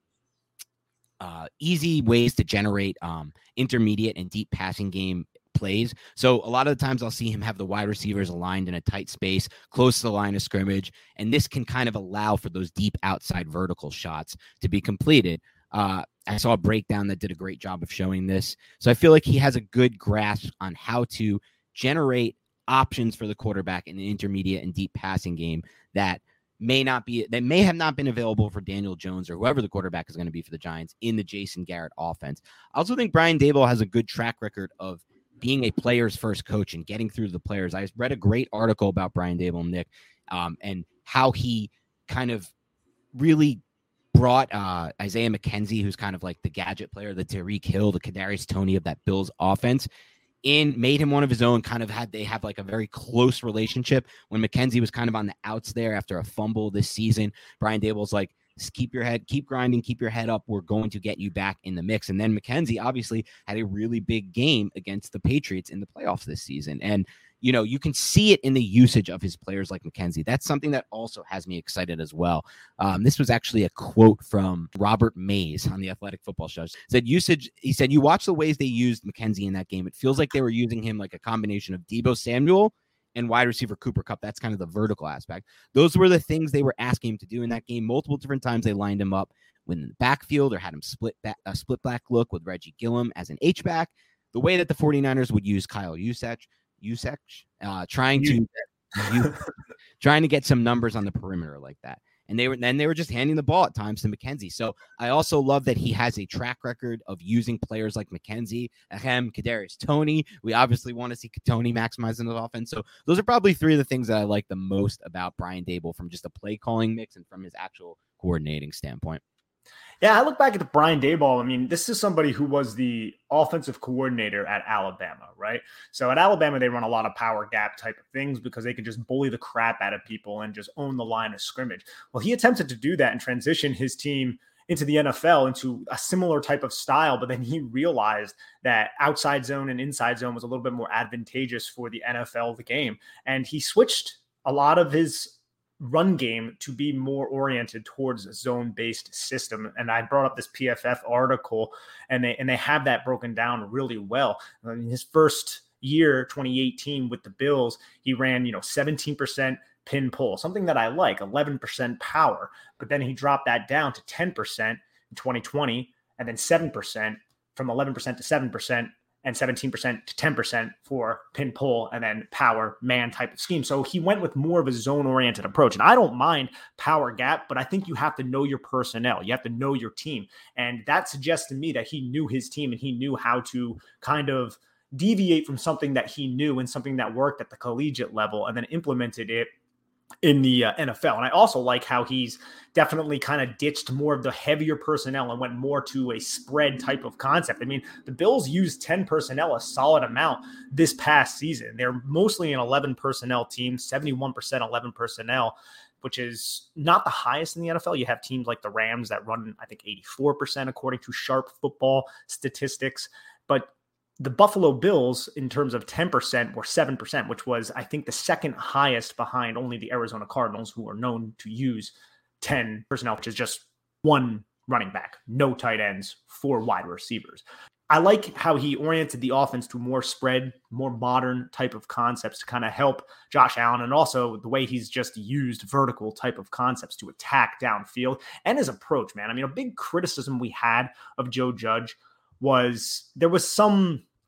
uh, easy ways to generate um, intermediate and deep passing game plays. So a lot of the times I'll see him have the wide receivers aligned in a tight space, close to the line of scrimmage, and this can kind of allow for those deep outside vertical shots to be completed. Uh, I saw a breakdown that did a great job of showing this. So I feel like he has a good grasp on how to generate options for the quarterback in the intermediate and deep passing game that may not be, that may have not been available for Daniel Jones or whoever the quarterback is going to be for the Giants in the Jason Garrett offense. I also think Brian Daboll has a good track record of being a player's first coach and getting through the players. I read a great article about Brian Daboll, Nick, um, and how he kind of really brought uh, Isaiah McKenzie, who's kind of like the gadget player, the Tyreek Hill, the Kadarius Toney of that Bills offense, in, made him one of his own, kind of had, they have like a very close relationship. When McKenzie was kind of on the outs there after a fumble this season, Brian Daboll's like, just keep your head, keep grinding, keep your head up. We're going to get you back in the mix. And then McKenzie obviously had a really big game against the Patriots in the playoffs this season. And, you know, you can see it in the usage of his players like McKenzie. That's something that also has me excited as well. Um, this was actually a quote from Robert Mays on the Athletic Football Show. It said usage. He said, you watch the ways they used McKenzie in that game. It feels like they were using him like a combination of Deebo Samuel and wide receiver Cooper Kupp. That's kind of the vertical aspect. Those were the things they were asking him to do in that game. Multiple different times they lined him up in the backfield or had him split back, a split back look with Reggie Gillum as an H-back. The way that the 49ers would use Kyle Juszczyk, Juszczyk, uh, trying to you, trying to get some numbers on the perimeter like that. And they were then they were just handing the ball at times to McKenzie. So I also love that he has a track record of using players like McKenzie, Ahem, Kadarius Toney. We obviously want to see Toney maximizing the offense. So those are probably three of the things that I like the most about Brian Daboll from just a play calling mix and from his actual coordinating standpoint. Yeah, I look back at the Brian Daboll. I mean, this is somebody who was the offensive coordinator at Alabama, right? So at Alabama, they run a lot of power gap type of things because they can just bully the crap out of people and just own the line of scrimmage. Well, he attempted to do that and transition his team into the N F L into a similar type of style, but then he realized that outside zone and inside zone was a little bit more advantageous for the N F L, the game. And he switched a lot of his run game to be more oriented towards a zone-based system. And I brought up this P F F article, and they and they have that broken down really well. I mean, his first year, twenty eighteen, with the Bills, he ran, you know, seventeen percent pin pull, something that I like, eleven percent power. But then he dropped that down to ten percent in twenty twenty, and then seven percent, from eleven percent to seven percent, and seventeen percent to ten percent for pin pull and then power man type of scheme. So he went with more of a zone oriented approach. And I don't mind power gap, but I think you have to know your personnel. You have to know your team. And that suggests to me that he knew his team and he knew how to kind of deviate from something that he knew and something that worked at the collegiate level and then implemented it in the uh, N F L. And I also like how he's definitely kind of ditched more of the heavier personnel and went more to a spread type of concept. I mean, the Bills used ten personnel a solid amount this past season. They're mostly an eleven personnel team, seventy-one percent eleven personnel, which is not the highest in the N F L. You have teams like the Rams that run, I think, eighty-four percent according to Sharp Football statistics. But the Buffalo Bills, in terms of ten percent, were seven percent, which was, I think, the second highest behind only the Arizona Cardinals, who are known to use ten personnel, which is just one running back, no tight ends, four wide receivers. I like how he oriented the offense to more spread, more modern type of concepts to kind of help Josh Allen, and also the way he's just used vertical type of concepts to attack downfield and his approach, man. I mean, a big criticism we had of Joe Judge was there was some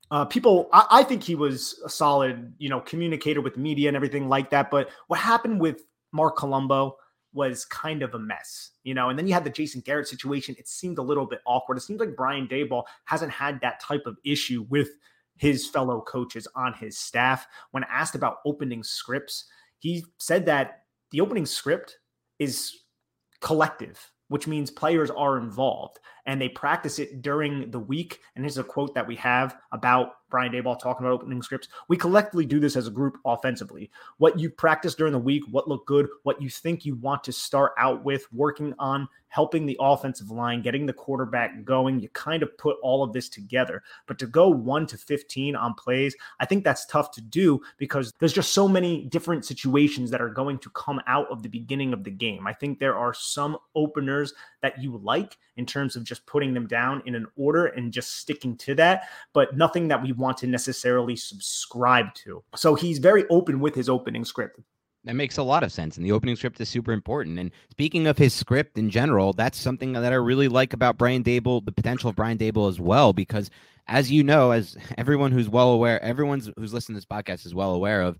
Uh, people, I, I think he was a solid, you know, communicator with media and everything like that. But what happened with Mark Colombo was kind of a mess, you know, and then you had the Jason Garrett situation. It seemed a little bit awkward. It seems like Brian Daboll hasn't had that type of issue with his fellow coaches on his staff. When asked about opening scripts, he said that the opening script is collective, which means players are involved and they practice it during the week. And here's a quote that we have about Brian Daboll talking about opening scripts. We collectively do this as a group offensively. What you practice during the week, what looked good, what you think you want to start out with, working on helping the offensive line, getting the quarterback going. You kind of put all of this together. But to go one to fifteen on plays, I think that's tough to do because there's just so many different situations that are going to come out of the beginning of the game. I think there are some openers that you like in terms of just putting them down in an order and just sticking to that, but nothing that we want to necessarily subscribe to. So he's very open with his opening script. That makes a lot of sense. And the opening script is super important. And speaking of his script in general, that's something that I really like about Brian Daboll, the potential of Brian Daboll as well, because as you know, as everyone who's well aware, everyone who's listening to this podcast is well aware of,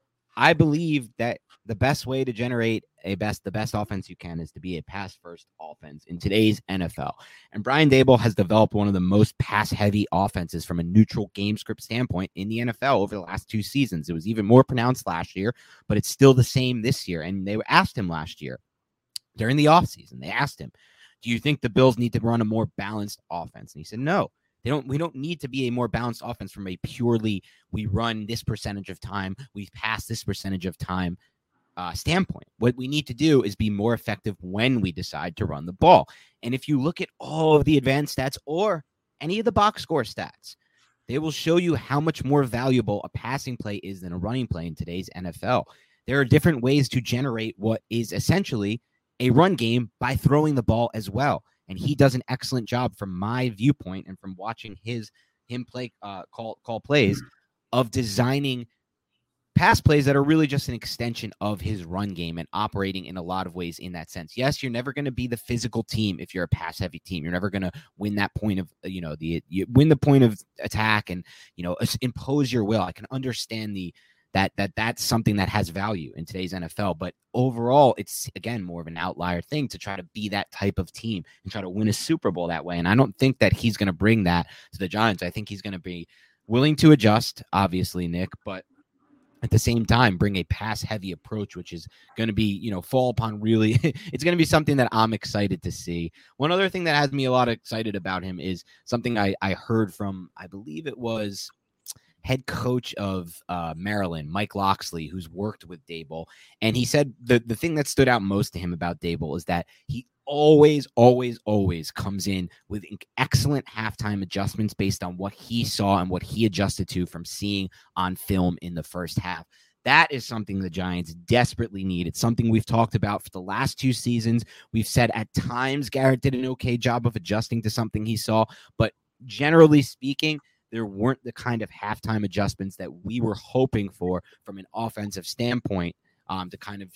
I believe that the best way to generate a best, the best offense you can is to be a pass first offense in today's N F L. And Brian Daboll has developed one of the most pass heavy offenses from a neutral game script standpoint in the N F L over the last two seasons. It was even more pronounced last year, but it's still the same this year. And they asked him last year during the offseason, they asked him, do you think the Bills need to run a more balanced offense? And he said, no. They don't, we don't need to be a more balanced offense from a purely we run this percentage of time, we pass this percentage of time uh, standpoint. What we need to do is be more effective when we decide to run the ball. And if you look at all of the advanced stats or any of the box score stats, they will show you how much more valuable a passing play is than a running play in today's N F L. There are different ways to generate what is essentially a run game by throwing the ball as well. And he does an excellent job from my viewpoint and from watching his him play uh, call call plays of designing pass plays that are really just an extension of his run game and operating in a lot of ways in that sense. Yes, you're never going to be the physical team if you're a pass heavy team. You're never going to win that point of, you know, the you win the point of attack and, you know, impose your will. I can understand the that that that's something that has value in today's N F L. But overall, it's, again, more of an outlier thing to try to be that type of team and try to win a Super Bowl that way. And I don't think that he's going to bring that to the Giants. I think he's going to be willing to adjust, obviously, Nick, but at the same time, bring a pass-heavy approach, which is going to be, you know, fall upon really – it's going to be something that I'm excited to see. One other thing that has me a lot excited about him is something I, I heard from, I believe it was – head coach of uh, Maryland, Mike Locksley, who's worked with Daboll. And he said the, the thing that stood out most to him about Daboll is that he always, always, always comes in with excellent halftime adjustments based on what he saw and what he adjusted to from seeing on film in the first half. That is something the Giants desperately need. It's something we've talked about for the last two seasons. We've said at times Garrett did an okay job of adjusting to something he saw, but generally speaking, there weren't the kind of halftime adjustments that we were hoping for from an offensive standpoint um, to kind of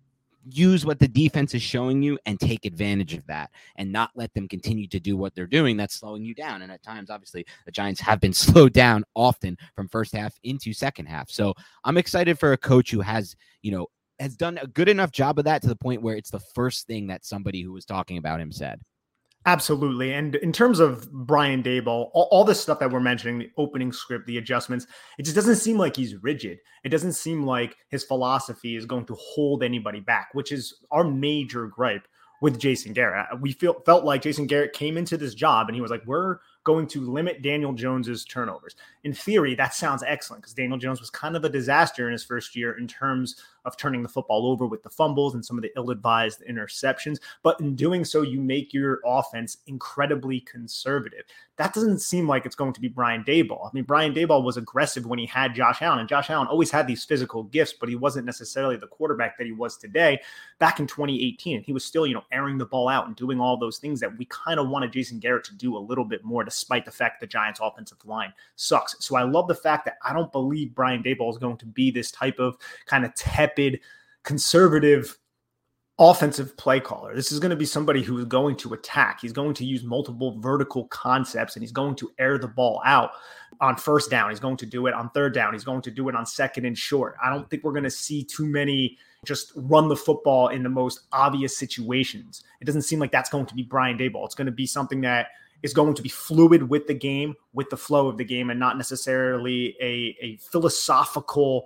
use what the defense is showing you and take advantage of that and not let them continue to do what they're doing. That's slowing you down. And at times, obviously, the Giants have been slowed down often from first half into second half. So I'm excited for a coach who has, you know, has done a good enough job of that to the point where it's the first thing that somebody who was talking about him said. Absolutely. And in terms of Brian Daboll, all, all this stuff that we're mentioning, the opening script, the adjustments, it just doesn't seem like he's rigid. It doesn't seem like his philosophy is going to hold anybody back, which is our major gripe with Jason Garrett. We feel felt like Jason Garrett came into this job and he was like, we're going to limit Daniel Jones's turnovers. In theory, that sounds excellent because Daniel Jones was kind of a disaster in his first year in terms of turning the football over with the fumbles and some of the ill-advised interceptions. But in doing so, you make your offense incredibly conservative. That doesn't seem like it's going to be Brian Daboll. I mean, Brian Daboll was aggressive when he had Josh Allen, and Josh Allen always had these physical gifts, but he wasn't necessarily the quarterback that he was today. Back in twenty eighteen, he was still, you know, airing the ball out and doing all those things that we kind of wanted Jason Garrett to do a little bit more, despite the fact the Giants' offensive line sucks. So I love the fact that I don't believe Brian Daboll is going to be this type of kind of tepid, conservative offensive play caller. This is going to be somebody who is going to attack. He's going to use multiple vertical concepts, and he's going to air the ball out on first down. He's going to do it on third down. He's going to do it on second and short. I don't think we're going to see too many just run the football in the most obvious situations. It doesn't seem like that's going to be Brian Daboll. It's going to be something that is going to be fluid with the game, with the flow of the game, and not necessarily a, a philosophical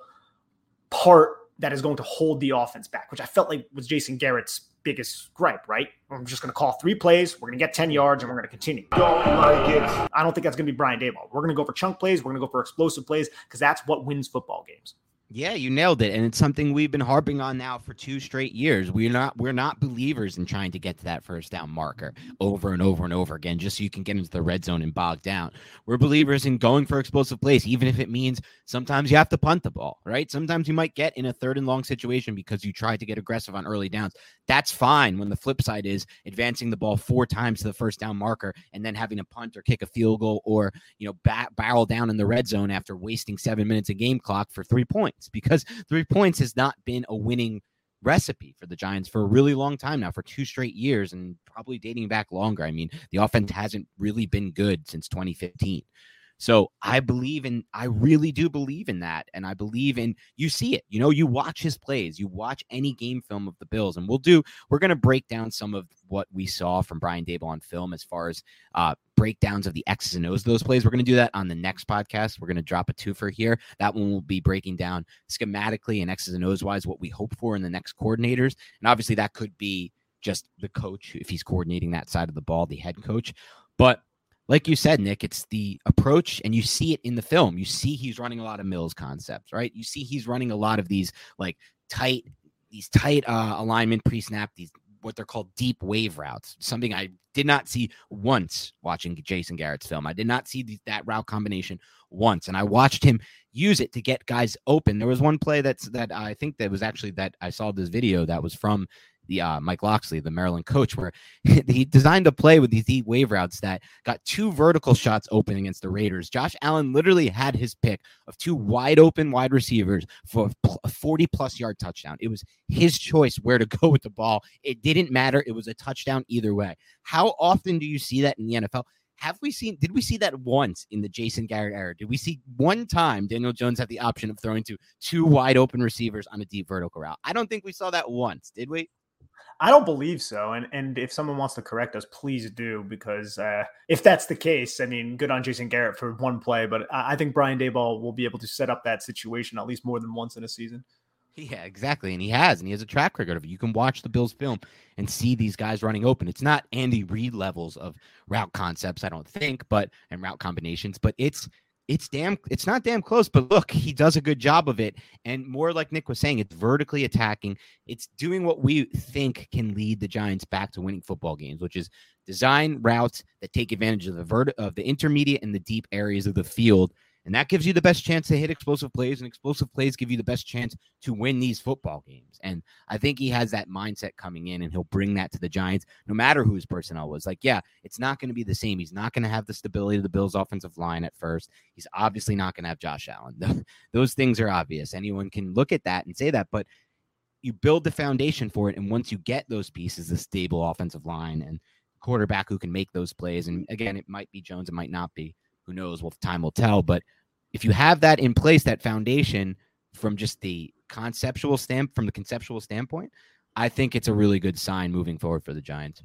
part that is going to hold the offense back, which I felt like was Jason Garrett's biggest gripe, right? I'm just going to call three plays. We're going to get ten yards and we're going to continue. Don't like it. I don't think that's going to be Brian Daboll. We're going to go for chunk plays. We're going to go for explosive plays because that's what wins football games. Yeah, you nailed it. And it's something we've been harping on now for two straight years. We're not we're not believers in trying to get to that first down marker over and over and over again, just so you can get into the red zone and bog down. We're believers in going for explosive plays, even if it means sometimes you have to punt the ball, right? Sometimes you might get in a third and long situation because you tried to get aggressive on early downs. That's fine when the flip side is advancing the ball four times to the first down marker and then having to punt or kick a field goal or, you know, bat, barrel down in the red zone after wasting seven minutes of game clock for three points. Because three points has not been a winning recipe for the Giants for a really long time now, for two straight years and probably dating back longer. I mean, the offense hasn't really been good since twenty fifteen. So I believe in, I really do believe in that. And I believe in, you see it, you know, you watch his plays, you watch any game film of the Bills, and we'll do, we're going to break down some of what we saw from Brian Daboll on film as far as uh, breakdowns of the X's and O's of those plays. We're going to do that on the next podcast. We're going to drop a twofer here. That one will be breaking down schematically and X's and O's wise what we hope for in the next coordinators. And obviously that could be just the coach, if he's coordinating that side of the ball, the head coach. But like you said, Nick, it's the approach, and you see it in the film. You see he's running a lot of Mills concepts, right? You see he's running a lot of these like tight, these tight uh, alignment pre-snap, these what they're called deep wave routes, something I did not see once watching Jason Garrett's film. I did not see the, that route combination once, and I watched him use it to get guys open. There was one play that's that I think that was actually that I saw this video that was from the uh, Mike Locksley, the Maryland coach, where he designed a play with these deep wave routes that got two vertical shots open against the Raiders. Josh Allen literally had his pick of two wide open wide receivers for a forty plus yard touchdown. It was his choice where to go with the ball. It didn't matter. It was a touchdown either way. How often do you see that in the N F L? Have we seen, did we see that once in the Jason Garrett era? Did we see one time Daniel Jones had the option of throwing to two wide open receivers on a deep vertical route? I don't think we saw that once, did we? I don't believe so. And and if someone wants to correct us, please do, because uh, if that's the case, I mean, good on Jason Garrett for one play, but I, I think Brian Daboll will be able to set up that situation at least more than once in a season. Yeah, exactly. And he has, and he has a track record of it. You can watch the Bills film and see these guys running open. It's not Andy Reid levels of route concepts, I don't think, but and route combinations, but it's It's damn, it's not damn close, but look, he does a good job of it. And more like Nick was saying, it's vertically attacking. It's doing what we think can lead the Giants back to winning football games, which is design routes that take advantage of the vert- of the intermediate and the deep areas of the field. And that gives you the best chance to hit explosive plays, and explosive plays give you the best chance to win these football games. And I think he has that mindset coming in, and he'll bring that to the Giants, no matter who his personnel was. Like, yeah, it's not going to be the same. He's not going to have the stability of the Bills' offensive line at first. He's obviously not going to have Josh Allen. Those things are obvious. Anyone can look at that and say that, but you build the foundation for it. And once you get those pieces, the stable offensive line and quarterback who can make those plays, and again, it might be Jones, it might not be. Who knows? Well, time will tell. But if you have that in place, that foundation from just the conceptual stamp, from the conceptual standpoint, I think it's a really good sign moving forward for the Giants.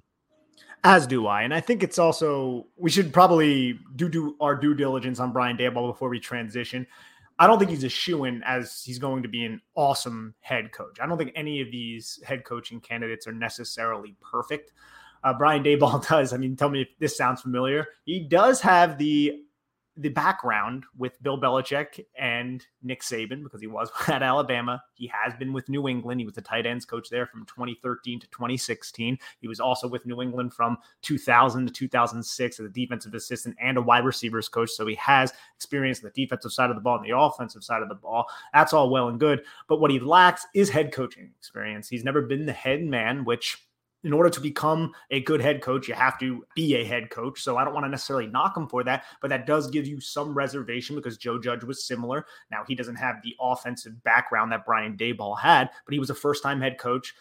As do I. And I think it's also, we should probably do, do our due diligence on Brian Daboll before we transition. I don't think he's a shoo-in as he's going to be an awesome head coach. I don't think any of these head coaching candidates are necessarily perfect. Uh, Brian Daboll does. I mean, tell me if this sounds familiar. He does have the the background with Bill Belichick and Nick Saban, because he was at Alabama. He has been with New England. He was the tight ends coach there from twenty thirteen to twenty sixteen. He was also with New England from two thousand to two thousand six as a defensive assistant and a wide receivers coach. So he has experience on the defensive side of the ball and the offensive side of the ball. That's all well and good. But what he lacks is head coaching experience. He's never been the head man, which in order to become a good head coach, you have to be a head coach. So I don't want to necessarily knock him for that, but that does give you some reservation because Joe Judge was similar. Now, he doesn't have the offensive background that Brian Daboll had, but he was a first-time head coach that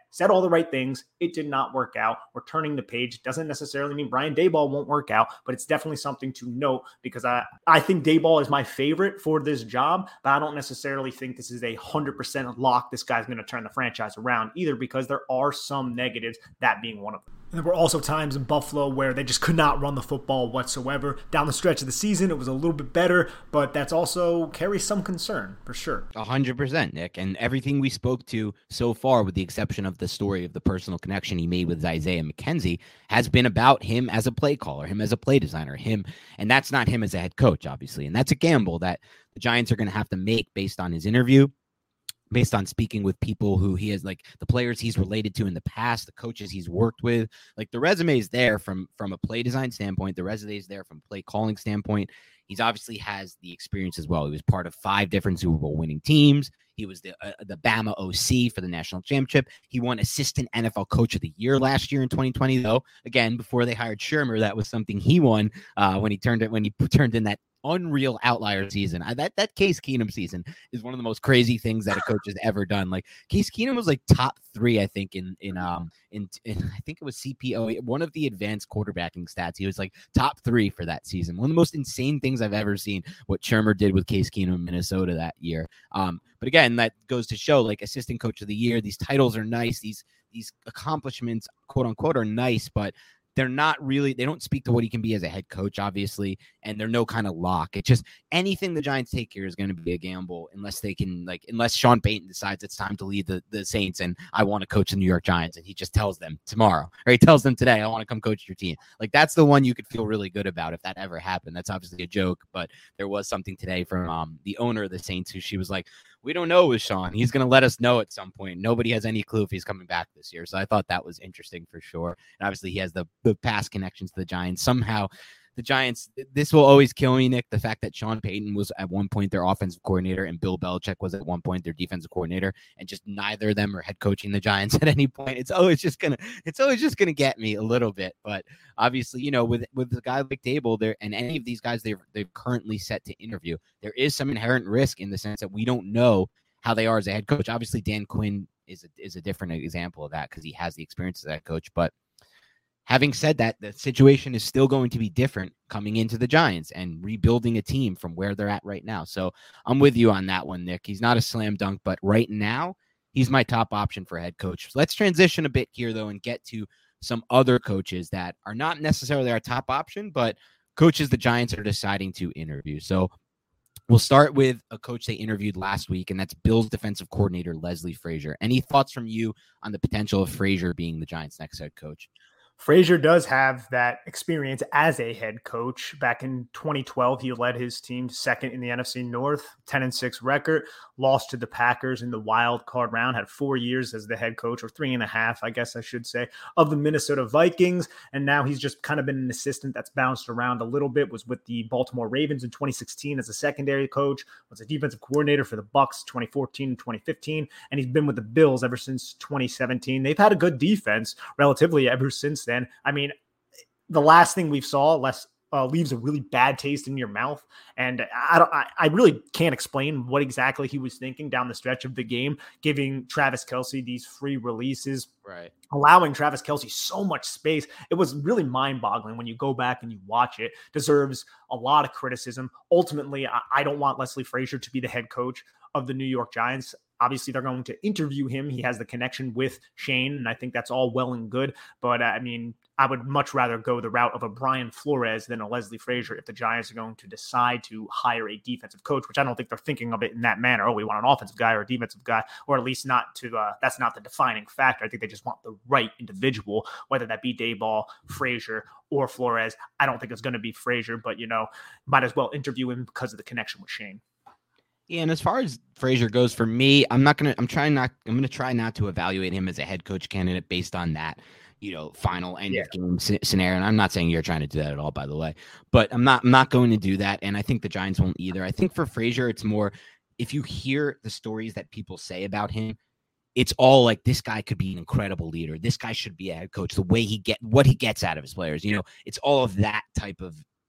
said all the right things. It did not work out. We're turning the page. Doesn't necessarily mean Brian Daboll won't work out, but it's definitely something to note because I, I think Daboll is my favorite for this job, but I don't necessarily think this is a one hundred percent lock. This guy's going to turn the franchise around either because there are some negatives, that being one of them. And there were also times in Buffalo where they just could not run the football whatsoever. Down the stretch of the season, it was a little bit better, but that's also carries some concern for sure. A hundred percent, Nick. And everything we spoke to so far, with the exception of the story of the personal connection he made with Isaiah McKenzie, has been about him as a play caller, him as a play designer, him. And that's not him as a head coach, obviously. And that's a gamble that the Giants are going to have to make based on his interview, based on speaking with people who he has, like the players he's related to in the past, the coaches he's worked with. Like the resume is there from, from a play design standpoint. The resume is there from play calling standpoint. He's obviously has the experience as well. He was part of five different Super Bowl winning teams. He was the uh, the Bama O C for the national championship. He won assistant N F L coach of the year last year in twenty twenty, though. Again, before they hired Shurmur, that was something he won uh, when he turned it, when he turned in that unreal outlier season. I, that that Case Keenum season is one of the most crazy things that a coach has ever done. Like Case Keenum was like top three, I think, in in um in, in I think it was C P O, one of the advanced quarterbacking stats. He was like top three for that season. One of the most insane things I've ever seen. What Shurmur did with Case Keenum in Minnesota that year. Um, but again, that goes to show, like, assistant coach of the year. These titles are nice. These these accomplishments, quote unquote, are nice, but they're not really, they don't speak to what he can be as a head coach, obviously, and they're no kind of lock. It's just anything the Giants take here is going to be a gamble unless they can, like, unless Sean Payton decides it's time to lead the, the Saints and I want to coach the New York Giants, and he just tells them tomorrow, or he tells them today, I want to come coach your team. Like, that's the one you could feel really good about if that ever happened. That's obviously a joke, but there was something today from um, the owner of the Saints who she was like, we don't know with Sean. He's going to let us know at some point. Nobody has any clue if he's coming back this year. So I thought that was interesting for sure. And obviously he has the, the past connections to the Giants. Somehow the Giants, this will always kill me, Nick, the fact that Sean Payton was at one point their offensive coordinator and Bill Belichick was at one point their defensive coordinator, and just neither of them are head coaching the Giants at any point. It's always just going to, it's always just going to get me a little bit. But obviously, you know, with, with a guy like Daboll there and any of these guys they've, they've currently set to interview, there is some inherent risk in the sense that we don't know how they are as a head coach. Obviously, Dan Quinn is a, is a different example of that because he has the experience as that coach. But having said that, the situation is still going to be different coming into the Giants and rebuilding a team from where they're at right now. So I'm with you on that one, Nick. He's not a slam dunk, but right now he's my top option for head coach. So let's transition a bit here, though, and get to some other coaches that are not necessarily our top option, but coaches the Giants are deciding to interview. So we'll start with a coach they interviewed last week, and that's Bills defensive coordinator Leslie Frazier. Any thoughts from you on the potential of Frazier being the Giants' next head coach? Frazier does have that experience as a head coach. Back in twenty twelve, he led his team second in the N F C North, ten and six record, lost to the Packers in the wild card round, had four years as the head coach, or three and a half, I guess I should say, of the Minnesota Vikings. And now he's just kind of been an assistant that's bounced around a little bit, was with the Baltimore Ravens in twenty sixteen as a secondary coach, was a defensive coordinator for the Bucs twenty fourteen and twenty fifteen, and he's been with the Bills ever since twenty seventeen. They've had a good defense relatively ever since then. I mean, the last thing we saw less uh, leaves a really bad taste in your mouth, and I don't. I, I really can't explain what exactly he was thinking down the stretch of the game, giving Travis Kelce these free releases, right? Allowing Travis Kelce so much space. It was really mind-boggling when you go back and you watch it. Deserves a lot of criticism. Ultimately, I, I don't want Leslie Frazier to be the head coach of the New York Giants. Obviously, they're going to interview him. He has the connection with Shane, and I think that's all well and good. But, uh, I mean, I would much rather go the route of a Brian Flores than a Leslie Frazier if the Giants are going to decide to hire a defensive coach, which I don't think they're thinking of it in that manner. Oh, we want an offensive guy or a defensive guy, or at least not to uh, – that's not the defining factor. I think they just want the right individual, whether that be Daboll, Frazier, or Flores. I don't think it's going to be Frazier, but, you know, might as well interview him because of the connection with Shane. Yeah, and as far as Frazier goes, for me, I'm not gonna. I'm trying not. I'm gonna try not to evaluate him as a head coach candidate based on that, you know, final end yeah. of game scenario. And I'm not saying you're trying to do that at all, by the way. But I'm not. I'm not going to do that, and I think the Giants won't either. I think for Frazier, it's more if you hear the stories that people say about him, it's all like this guy could be an incredible leader. This guy should be a head coach. The way he get what he gets out of his players, you know, it's all of that type of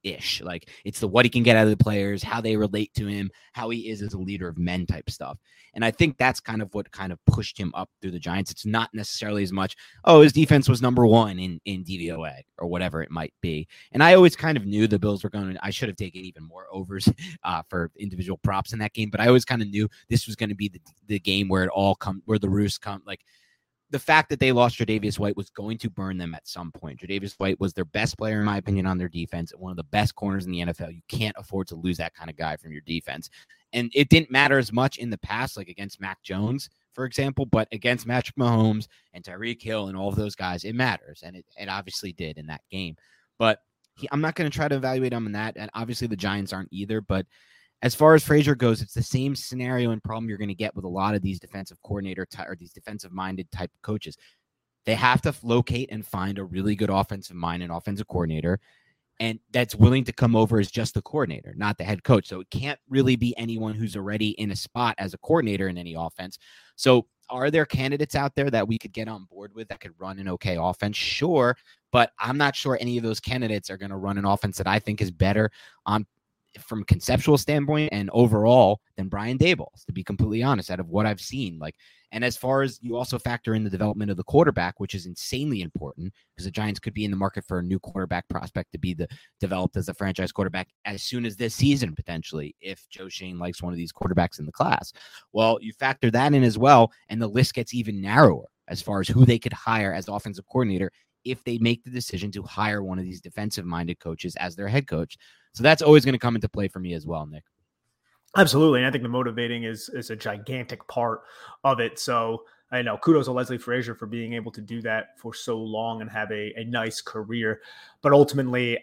ish. Like it's the what he can get out of the players, how they relate to him, how he is as a leader of men type stuff. And I think that's kind of what kind of pushed him up through the Giants. It's not necessarily as much, oh, his defense was number one in, in D V O A or whatever it might be. And I always kind of knew the Bills were going to, I should have taken even more overs uh, for individual props in that game, but I always kind of knew this was going to be the, the game where it all come, where the roost come, like, the fact that they lost Tre'Davious White was going to burn them at some point. Tre'Davious White was their best player, in my opinion, on their defense, one of the best corners in the N F L. You can't afford to lose that kind of guy from your defense. And it didn't matter as much in the past, like against Mac Jones, for example, but against Patrick Mahomes and Tyreek Hill and all of those guys, it matters. And it, it obviously did in that game. But he, I'm not going to try to evaluate him in that. And obviously the Giants aren't either, but as far as Frazier goes, it's the same scenario and problem you're going to get with a lot of these defensive coordinator ty- or these defensive-minded type coaches. They have to locate and find a really good offensive mind and offensive coordinator, and that's willing to come over as just the coordinator, not the head coach. So it can't really be anyone who's already in a spot as a coordinator in any offense. So are there candidates out there that we could get on board with that could run an okay offense? Sure, but I'm not sure any of those candidates are going to run an offense that I think is better on from a conceptual standpoint and overall than Brian Daboll, to be completely honest, out of what I've seen. Like, and as far as you also factor in the development of the quarterback, which is insanely important because the Giants could be in the market for a new quarterback prospect to be the developed as a franchise quarterback as soon as this season, potentially, if Joe Schoen likes one of these quarterbacks in the class. Well, you factor that in as well, and the list gets even narrower as far as who they could hire as offensive coordinator if they make the decision to hire one of these defensive-minded coaches as their head coach. So that's always going to come into play for me as well, Nick. Absolutely. And I think the motivating is is a gigantic part of it. So I know kudos to Leslie Frazier for being able to do that for so long and have a, a nice career. But ultimately,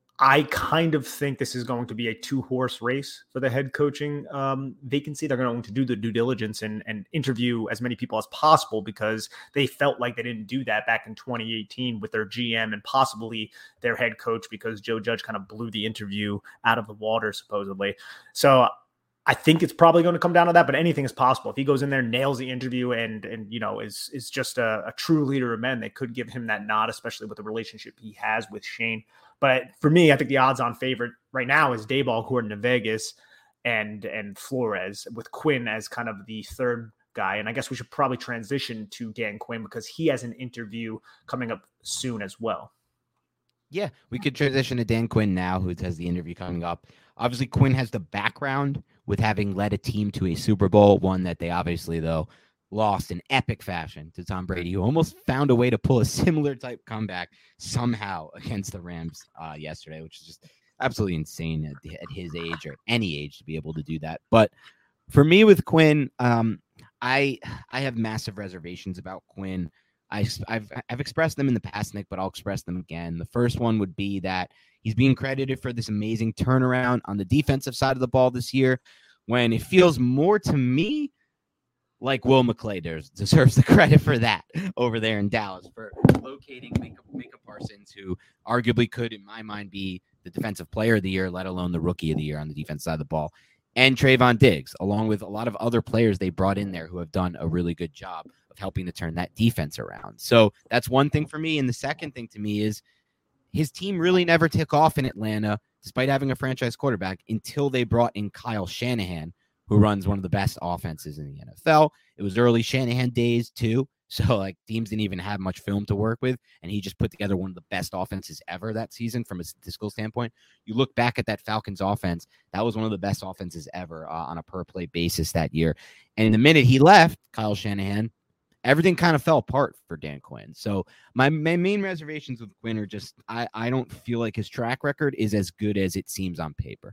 I kind of think this is going to be a two-horse race for the head coaching um, vacancy. They're going to do the due diligence and, and interview as many people as possible because they felt like they didn't do that back in twenty eighteen with their G M and possibly their head coach because Joe Judge kind of blew the interview out of the water, supposedly. So I think it's probably going to come down to that, but anything is possible. If he goes in there, nails the interview, and and you know is is just a, a true leader of men, they could give him that nod, especially with the relationship he has with Shane. But for me, I think the odds-on favorite right now is Daboll, according to Vegas, and and Flores, with Quinn as kind of the third guy. And I guess we should probably transition to Dan Quinn because he has an interview coming up soon as well. Yeah, we could transition to Dan Quinn now, who has the interview coming up. Obviously, Quinn has the background with having led a team to a Super Bowl, one that they obviously, though, lost in epic fashion to Tom Brady, who almost found a way to pull a similar type comeback somehow against the Rams uh, yesterday, which is just absolutely insane at, at his age or any age to be able to do that. But for me with Quinn, um, I I have massive reservations about Quinn. I, I've I've expressed them in the past, Nick, but I'll express them again. The first one would be that he's being credited for this amazing turnaround on the defensive side of the ball this year, when it feels more to me like Will McClay does, deserves the credit for that over there in Dallas for locating Micah, Micah Parsons, who arguably could, in my mind, be the defensive player of the year, let alone the rookie of the year on the defense side of the ball, and Trayvon Diggs, along with a lot of other players they brought in there who have done a really good job of helping to turn that defense around. So that's one thing for me. And the second thing to me is his team really never took off in Atlanta, despite having a franchise quarterback, until they brought in Kyle Shanahan, who runs one of the best offenses in the N F L. It was early Shanahan days too. So like teams didn't even have much film to work with. And he just put together one of the best offenses ever that season from a statistical standpoint. You look back at that Falcons offense, that was one of the best offenses ever uh, on a per play basis that year. And the minute he left, Kyle Shanahan, everything kind of fell apart for Dan Quinn. So my, my main reservations with Quinn are just, I, I don't feel like his track record is as good as it seems on paper.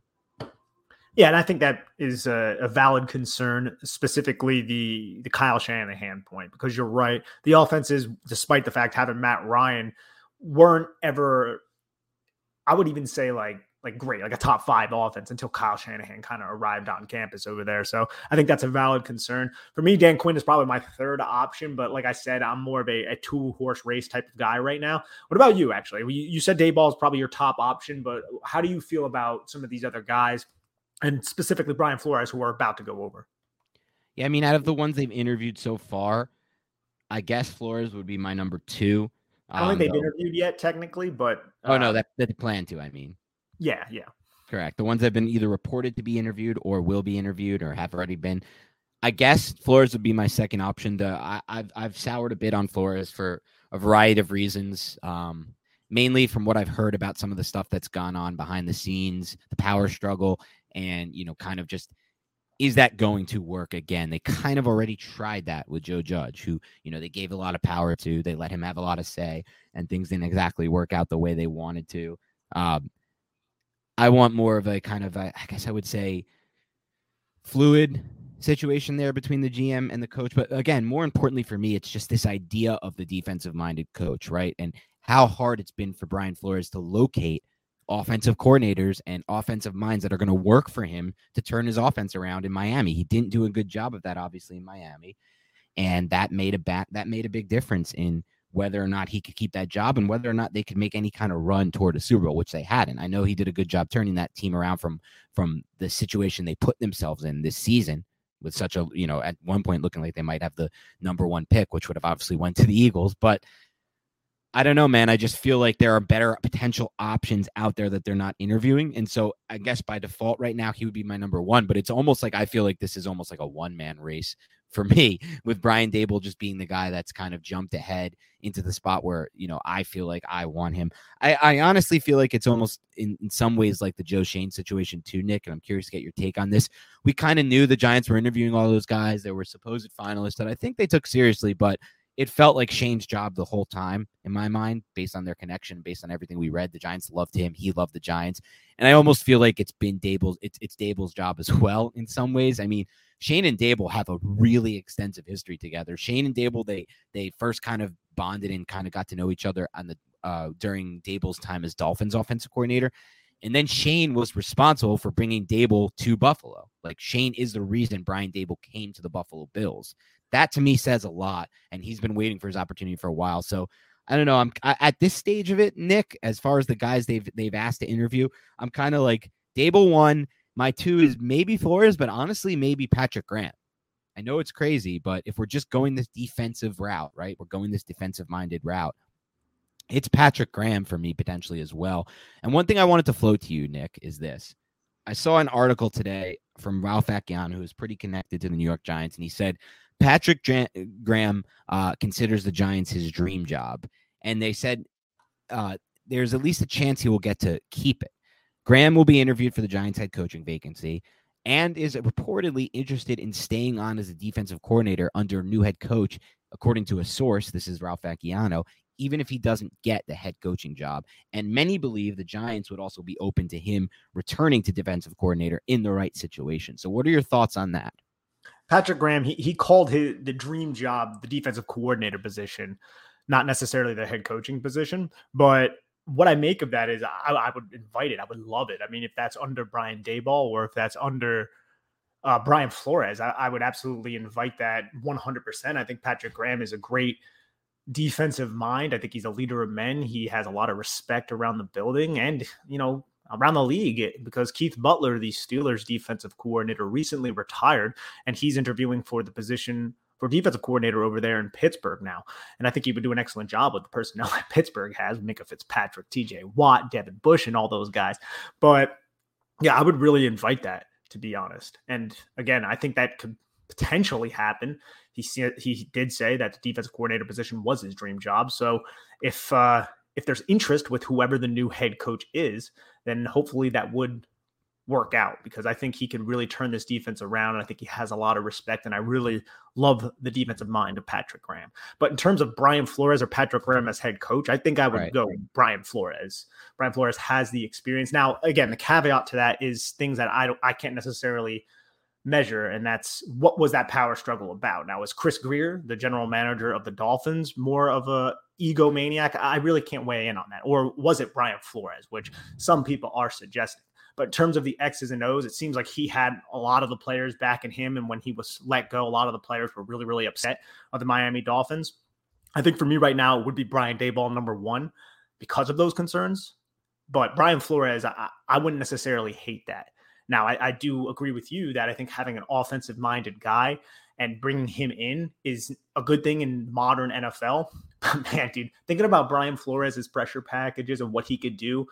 Yeah, and I think that is a, a valid concern, specifically the the Kyle Shanahan point, because you're right. The offenses, despite the fact having Matt Ryan, weren't ever, I would even say like like great, like a top five offense until Kyle Shanahan kind of arrived on campus over there. So I think that's a valid concern. For me, Dan Quinn is probably my third option, but like I said, I'm more of a, a two-horse race type of guy right now. What about you, actually? You, you said Daboll is probably your top option, but how do you feel about some of these other guys? And specifically Brian Flores, who we're about to go over. Yeah, I mean, out of the ones they've interviewed so far, I guess Flores would be my number two. I don't um, think they've though. interviewed yet, technically, but... Uh, oh, no, that, that they plan to, I mean. Yeah, yeah. Correct. The ones that have been either reported to be interviewed or will be interviewed or have already been. I guess Flores would be my second option. To, I, I've I've soured a bit on Flores for a variety of reasons, um, mainly from what I've heard about some of the stuff that's gone on behind the scenes, the power struggle, and, you know, kind of just, is that going to work again? They kind of already tried that with Joe Judge, who, you know, they gave a lot of power to. They let him have a lot of say, and things didn't exactly work out the way they wanted to. Um, I want more of a kind of, a, I guess I would say, fluid situation there between the G M and the coach. But again, more importantly for me, it's just this idea of the defensive-minded coach, right? And how hard it's been for Brian Flores to locate offensive coordinators and offensive minds that are going to work for him to turn his offense around in Miami. He didn't do a good job of that, obviously, in Miami. And that made a bat, that made a big difference in whether or not he could keep that job and whether or not they could make any kind of run toward a Super Bowl, which they hadn't. I know he did a good job turning that team around from, from the situation they put themselves in this season with such a, you know, at one point looking like they might have the number one pick, which would have obviously went to the Eagles. But I don't know, man. I just feel like there are better potential options out there that they're not interviewing. And so I guess by default right now, he would be my number one, but it's almost like, I feel like this is almost like a one man race for me, with Brian Daboll just being the guy that's kind of jumped ahead into the spot where, you know, I feel like I want him. I, I honestly feel like it's almost in, in some ways like the Joe Schoen situation too, Nick. And I'm curious to get your take on this. We kind of knew the Giants were interviewing all those guys. There were supposed finalists that I think they took seriously, but it felt like Shane's job the whole time in my mind, based on their connection, based on everything we read. The Giants loved him. He loved the Giants. And I almost feel like it's been Daboll's, it's, it's Daboll's job as well in some ways. I mean, Shane and Daboll have a really extensive history together. Shane and Daboll, they they first kind of bonded and kind of got to know each other on the uh, during Daboll's time as Dolphins offensive coordinator. And then Shane was responsible for bringing Daboll to Buffalo. Like, Shane is the reason Brian Daboll came to the Buffalo Bills. That to me says a lot, and he's been waiting for his opportunity for a while. So I don't know. I'm I, at this stage of it, Nick, as far as the guys they've they've asked to interview, I'm kind of like Daboll one. My two is maybe Flores, but honestly, maybe Patrick Graham. I know it's crazy, but if we're just going this defensive route, right? We're going this defensive-minded route. It's Patrick Graham for me potentially as well. And one thing I wanted to float to you, Nick, is this. I saw an article today from Ralph Acciano, who is pretty connected to the New York Giants, and he said Patrick J- Graham uh, considers the Giants his dream job. And they said uh, there's at least a chance he will get to keep it. Graham will be interviewed for the Giants head coaching vacancy and is reportedly interested in staying on as a defensive coordinator under a new head coach, according to a source. This is Ralph Acciano, even if he doesn't get the head coaching job. And many believe the Giants would also be open to him returning to defensive coordinator in the right situation. So what are your thoughts on that? Patrick Graham, he, he called his the dream job the defensive coordinator position, not necessarily the head coaching position. But what I make of that is I, I would invite it. I would love it. I mean, if that's under Brian Daboll or if that's under uh, Brian Flores, I, I would absolutely invite that one hundred percent. I think Patrick Graham is a great defensive mind. I think he's a leader of men. He has a lot of respect around the building and, you know, around the league, because Keith Butler, the Steelers defensive coordinator, recently retired, and he's interviewing for the position for defensive coordinator over there in Pittsburgh now. And I think he would do an excellent job with the personnel that Pittsburgh has, Minka Fitzpatrick, T J Watt, Devin Bush, and all those guys. But yeah, I would really invite that, to be honest. And again, I think that could potentially happen. He he did say that the defensive coordinator position was his dream job. So if uh, if there's interest with whoever the new head coach is, then hopefully that would work out, because I think he can really turn this defense around. And I think he has a lot of respect, and I really love the defensive mind of Patrick Graham. But in terms of Brian Flores or Patrick Graham as head coach, I think I would right. go Brian Flores. Brian Flores has the experience. Now, again, the caveat to that is things that I don't, I can't necessarily measure, and that's what was that power struggle about. Now, is Chris Grier, the general manager of the Dolphins, more of a egomaniac? I really can't weigh in on that. Or was it Brian Flores, which some people are suggesting? But in terms of the X's and O's, it seems like he had a lot of the players backing him. And when he was let go, a lot of the players were really, really upset of the Miami Dolphins. I think for me right now, it would be Brian Daboll number one because of those concerns. But Brian Flores, I, I wouldn't necessarily hate that. Now, I, I do agree with you that I think having an offensive-minded guy and bringing him in is a good thing in modern N F L. Man, dude, thinking about Brian Flores' pressure packages and what he could do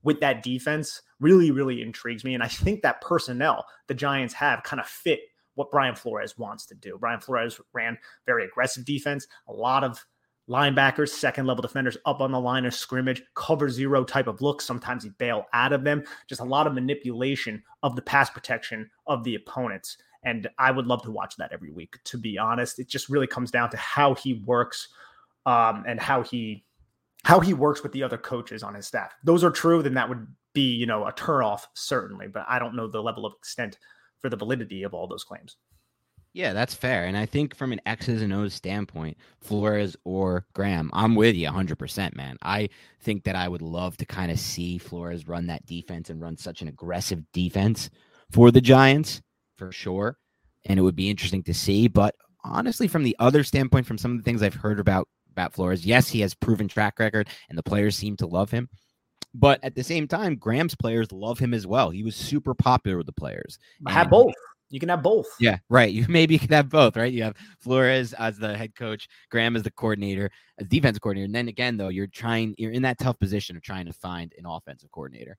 with that defense really, really intrigues me. And I think that personnel the Giants have kind of fit what Brian Flores wants to do. Brian Flores ran very aggressive defense, a lot of linebackers, second level defenders up on the line of scrimmage, cover zero type of looks. Sometimes he bail out of them. Just a lot of manipulation of the pass protection of the opponents. And I would love to watch that every week, to be honest. It just really comes down to how he works um, and how he how he works with the other coaches on his staff. Those are true, then that would be, you know, a turnoff, certainly. But I don't know the level of extent for the validity of all those claims. Yeah, that's fair. And I think from an X's and O's standpoint, Flores or Graham, I'm with you one hundred percent, man. I think that I would love to kind of see Flores run that defense and run such an aggressive defense for the Giants, for sure. And it would be interesting to see. But honestly, from the other standpoint, from some of the things I've heard about, about Flores, yes, he has proven track record and the players seem to love him. But at the same time, Graham's players love him as well. He was super popular with the players. Have both. You can have both. Yeah, right. You maybe you can have both, right? You have Flores as the head coach, Graham as the coordinator, as defense coordinator. And then again, though, you're trying, you're in that tough position of trying to find an offensive coordinator.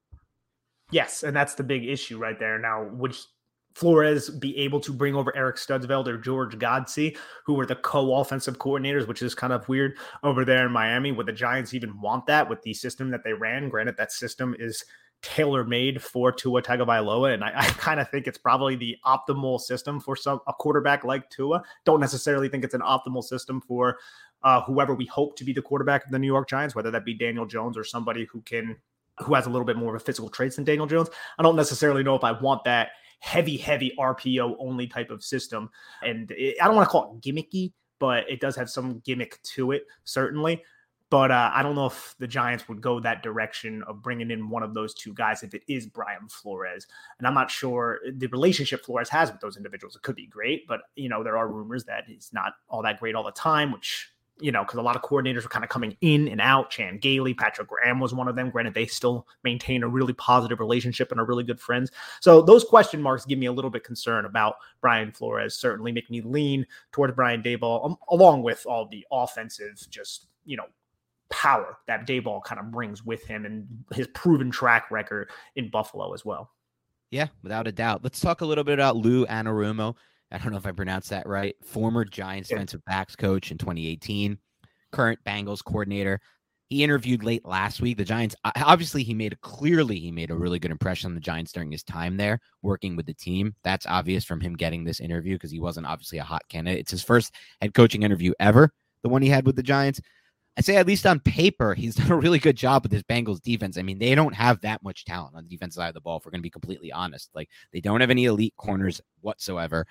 Yes, and that's the big issue right there. Now, would Flores be able to bring over Eric Studsveld or George Godsey, who were the co-offensive coordinators, which is kind of weird over there in Miami? Would the Giants even want that with the system that they ran? Granted, that system is tailor-made for Tua Tagovailoa, and I, I kind of think it's probably the optimal system for some a quarterback like Tua. Don't necessarily think it's an optimal system for uh, whoever we hope to be the quarterback of the New York Giants, whether that be Daniel Jones or somebody who can who has a little bit more of a physical traits than Daniel Jones. I don't necessarily know if I want that heavy, heavy R P O only type of system, and it, I don't want to call it gimmicky, but it does have some gimmick to it, certainly. But uh, I don't know if the Giants would go that direction of bringing in one of those two guys if it is Brian Flores. And I'm not sure the relationship Flores has with those individuals. It could be great, but, you know, there are rumors that he's not all that great all the time, which, you know, because a lot of coordinators were kind of coming in and out. Chan Gailey, Patrick Graham was one of them. Granted, they still maintain a really positive relationship and are really good friends. So those question marks give me a little bit concerned about Brian Flores, certainly make me lean towards Brian Daboll, um, along with all the offensive, just, you know, power that Daboll kind of brings with him and his proven track record in Buffalo as well. Yeah, without a doubt. Let's talk a little bit about Lou Anarumo. I don't know if I pronounced that right. Former Giants yeah. defensive backs coach in twenty eighteen, current Bengals coordinator. He interviewed late last week. The Giants, obviously he made a, clearly he made a really good impression on the Giants during his time there working with the team. That's obvious from him getting this interview because he wasn't obviously a hot candidate. It's his first head coaching interview ever, the one he had with the Giants. I say at least on paper, he's done a really good job with his Bengals defense. I mean, they don't have that much talent on the defensive side of the ball, if we're going to be completely honest. Like, they don't have any elite corners whatsoever,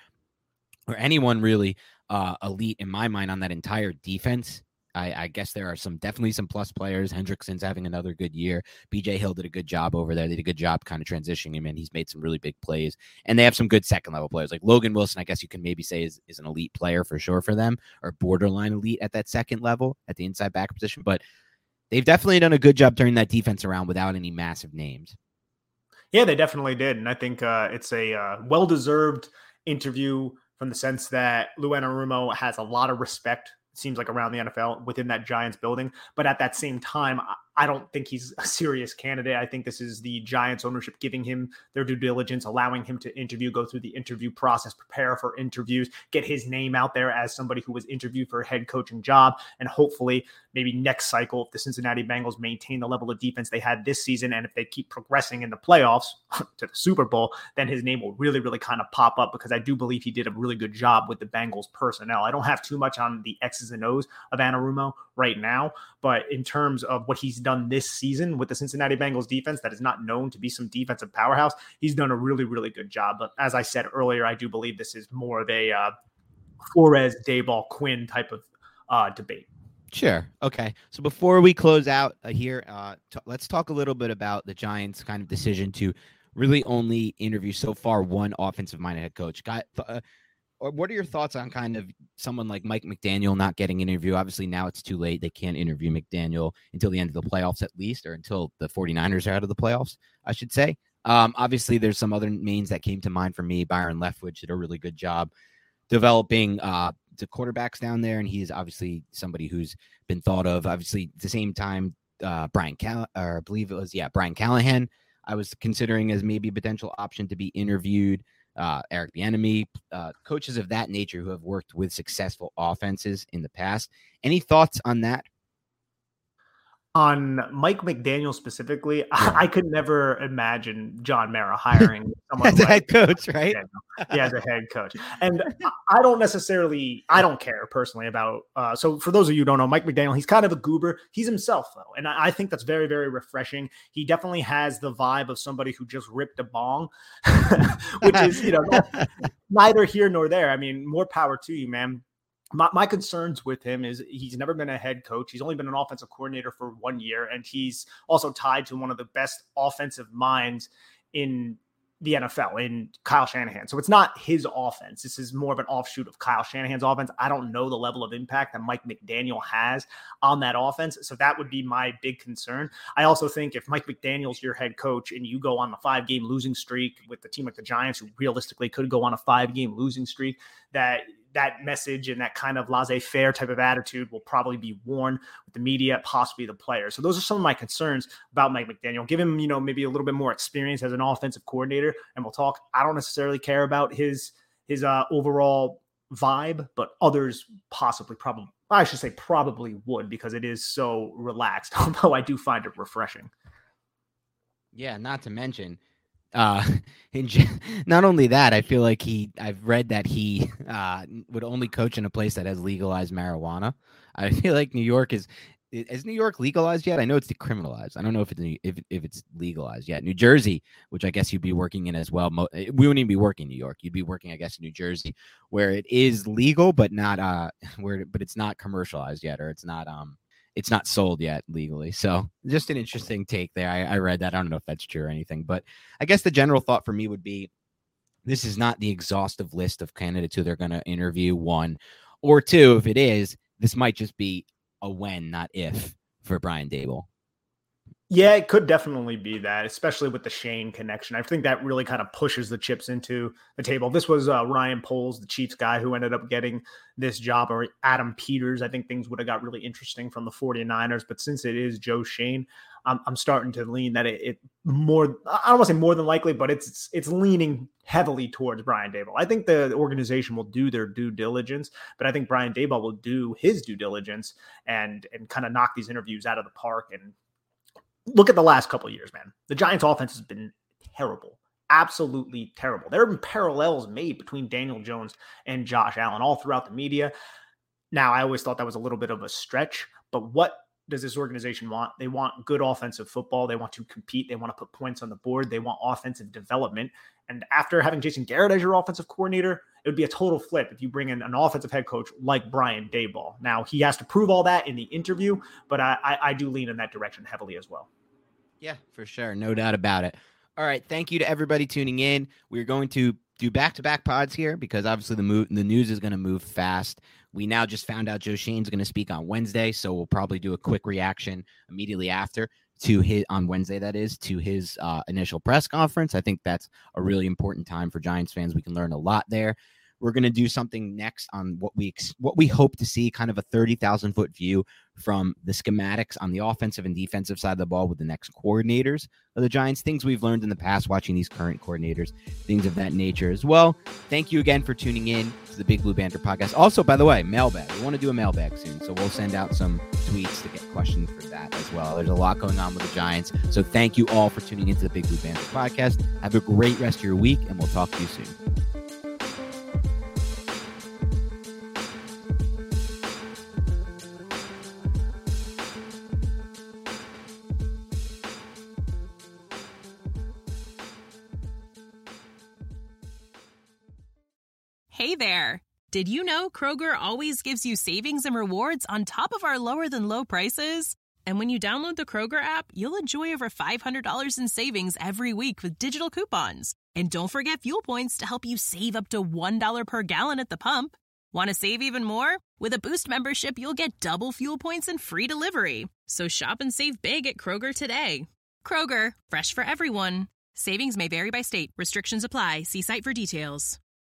or anyone really uh, elite in my mind on that entire defense. I, I guess there are some definitely some plus players. Hendrickson's having another good year. B J Hill did a good job over there. They did a good job kind of transitioning him in. He's made some really big plays. And they have some good second level players. Like Logan Wilson, I guess you can maybe say is, is an elite player for sure for them, or borderline elite at that second level at the inside back position. But they've definitely done a good job turning that defense around without any massive names. Yeah, they definitely did. And I think uh, it's a uh, well-deserved interview from the sense that Lou Anarumo has a lot of respect, it seems like, around the N F L within that Giants building. But at that same time, I don't think he's a serious candidate. I think this is the Giants ownership giving him their due diligence, allowing him to interview, go through the interview process, prepare for interviews, get his name out there as somebody who was interviewed for a head coaching job. And hopefully maybe next cycle, if the Cincinnati Bengals maintain the level of defense they had this season, and if they keep progressing in the playoffs to the Super Bowl, then his name will really, really kind of pop up, because I do believe he did a really good job with the Bengals personnel. I don't have too much on the X's and O's of Anarumo right now, but in terms of what he's done this season with the Cincinnati Bengals defense that is not known to be some defensive powerhouse, he's done a really, really good job. But as I said earlier, I do believe this is more of a uh, Flores, Daboll, Quinn type of uh, debate. Sure. Okay. So before we close out uh, here, uh, t- let's talk a little bit about the Giants' kind of decision to really only interview so far one offensive-minded head coach. Got, uh, or what are your thoughts on kind of someone like Mike McDaniel not getting an interview? Obviously, now it's too late. They can't interview McDaniel until the end of the playoffs at least, or until the 49ers are out of the playoffs, I should say. Um, obviously, there's some other names that came to mind for me. Byron Leftwich did a really good job developing uh, the quarterbacks down there, and he's obviously somebody who's been thought of. Obviously, at the same time, uh, Brian Call- or I believe it was, yeah, Brian Callahan. I was considering as maybe a potential option to be interviewed. Uh, Eric Bieniemy, uh, coaches of that nature who have worked with successful offenses in the past. Any thoughts on that? On Mike McDaniel specifically, yeah. I, I could never imagine John Mara hiring someone as a like head coach, right? McDaniel. Yeah, as a head coach. And I don't necessarily, I don't care personally about, uh, so for those of you who don't know, Mike McDaniel, he's kind of a goober. He's himself, though. And I, I think that's very, very refreshing. He definitely has the vibe of somebody who just ripped a bong, which is, you know, neither here nor there. I mean, more power to you, man. My, my concerns with him is he's never been a head coach. He's only been an offensive coordinator for one year, and he's also tied to one of the best offensive minds in the N F L, in Kyle Shanahan. So it's not his offense. This is more of an offshoot of Kyle Shanahan's offense. I don't know the level of impact that Mike McDaniel has on that offense. So that would be my big concern. I also think if Mike McDaniel's your head coach and you go on a five-game losing streak with a team like the Giants, who realistically could go on a five-game losing streak, that that message and that kind of laissez-faire type of attitude will probably be worn with the media, possibly the players. So those are some of my concerns about Mike McDaniel. Give him, you know, maybe a little bit more experience as an offensive coordinator, and we'll talk. I don't necessarily care about his his uh, overall vibe, but others possibly, probably, I should say probably would, because it is so relaxed, although I do find it refreshing. Yeah, not to mention, Uh, in, not only that, I feel like he, I've read that he uh, would only coach in a place that has legalized marijuana. I feel like New York is, is New York legalized yet? I know it's decriminalized. I don't know if it's, if, if it's legalized yet. New Jersey, which I guess you'd be working in as well. We wouldn't even be working in New York. You'd be working, I guess, in New Jersey, where it is legal, but not, uh, where, but it's not commercialized yet, or it's not, um, it's not sold yet legally. So just an interesting take there. I, I read that. I don't know if that's true or anything, but I guess the general thought for me would be, this is not the exhaustive list of candidates who they're going to interview, one, or two. If it is, this might just be a when, not if, for Brian Daboll. Yeah, it could definitely be that, especially with the Shane connection. I think that really kind of pushes the chips into the table. This was uh, Ryan Poles, the Chiefs guy, who ended up getting this job, or Adam Peters. I think things would have got really interesting from the 49ers, but since it is Joe Shane, I'm, I'm starting to lean that it, it more, I don't want to say more than likely, but it's it's leaning heavily towards Brian Daboll. I think the organization will do their due diligence, but I think Brian Daboll will do his due diligence and and kind of knock these interviews out of the park. And look at the last couple of years, man. The Giants offense has been terrible, absolutely terrible. There have been parallels made between Daniel Jones and Josh Allen all throughout the media. Now, I always thought that was a little bit of a stretch, but what does this organization want? They want good offensive football. They want to compete. They want to put points on the board. They want offensive development. And after having Jason Garrett as your offensive coordinator, it would be a total flip if you bring in an offensive head coach like Brian Daboll. Now, he has to prove all that in the interview, but I, I, I do lean in that direction heavily as well. Yeah, for sure. No doubt about it. All right. Thank you to everybody tuning in. We're going to do back-to-back pods here because obviously the move, the news is going to move fast. We now just found out Joe Shane's going to speak on Wednesday, so we'll probably do a quick reaction immediately after to his, on Wednesday, that is, to his uh, initial press conference. I think that's a really important time for Giants fans. We can learn a lot there. We're going to do something next on what we what we hope to see, kind of a thirty thousand foot view from the schematics on the offensive and defensive side of the ball with the next coordinators of the Giants, things we've learned in the past watching these current coordinators, things of that nature as well. Thank you again for tuning in to the Big Blue Banter podcast. Also, by the way, mailbag. We want to do a mailbag soon, so we'll send out some tweets to get questions for that as well. There's a lot going on with the Giants, so thank you all for tuning into the Big Blue Banter podcast. Have a great rest of your week, and we'll talk to you soon. Hey there! Did you know Kroger always gives you savings and rewards on top of our lower-than-low prices? And when you download the Kroger app, you'll enjoy over five hundred dollars in savings every week with digital coupons. And don't forget fuel points to help you save up to one dollar per gallon at the pump. Want to save even more? With a Boost membership, you'll get double fuel points and free delivery. So shop and save big at Kroger today. Kroger, fresh for everyone. Savings may vary by state. Restrictions apply. See site for details.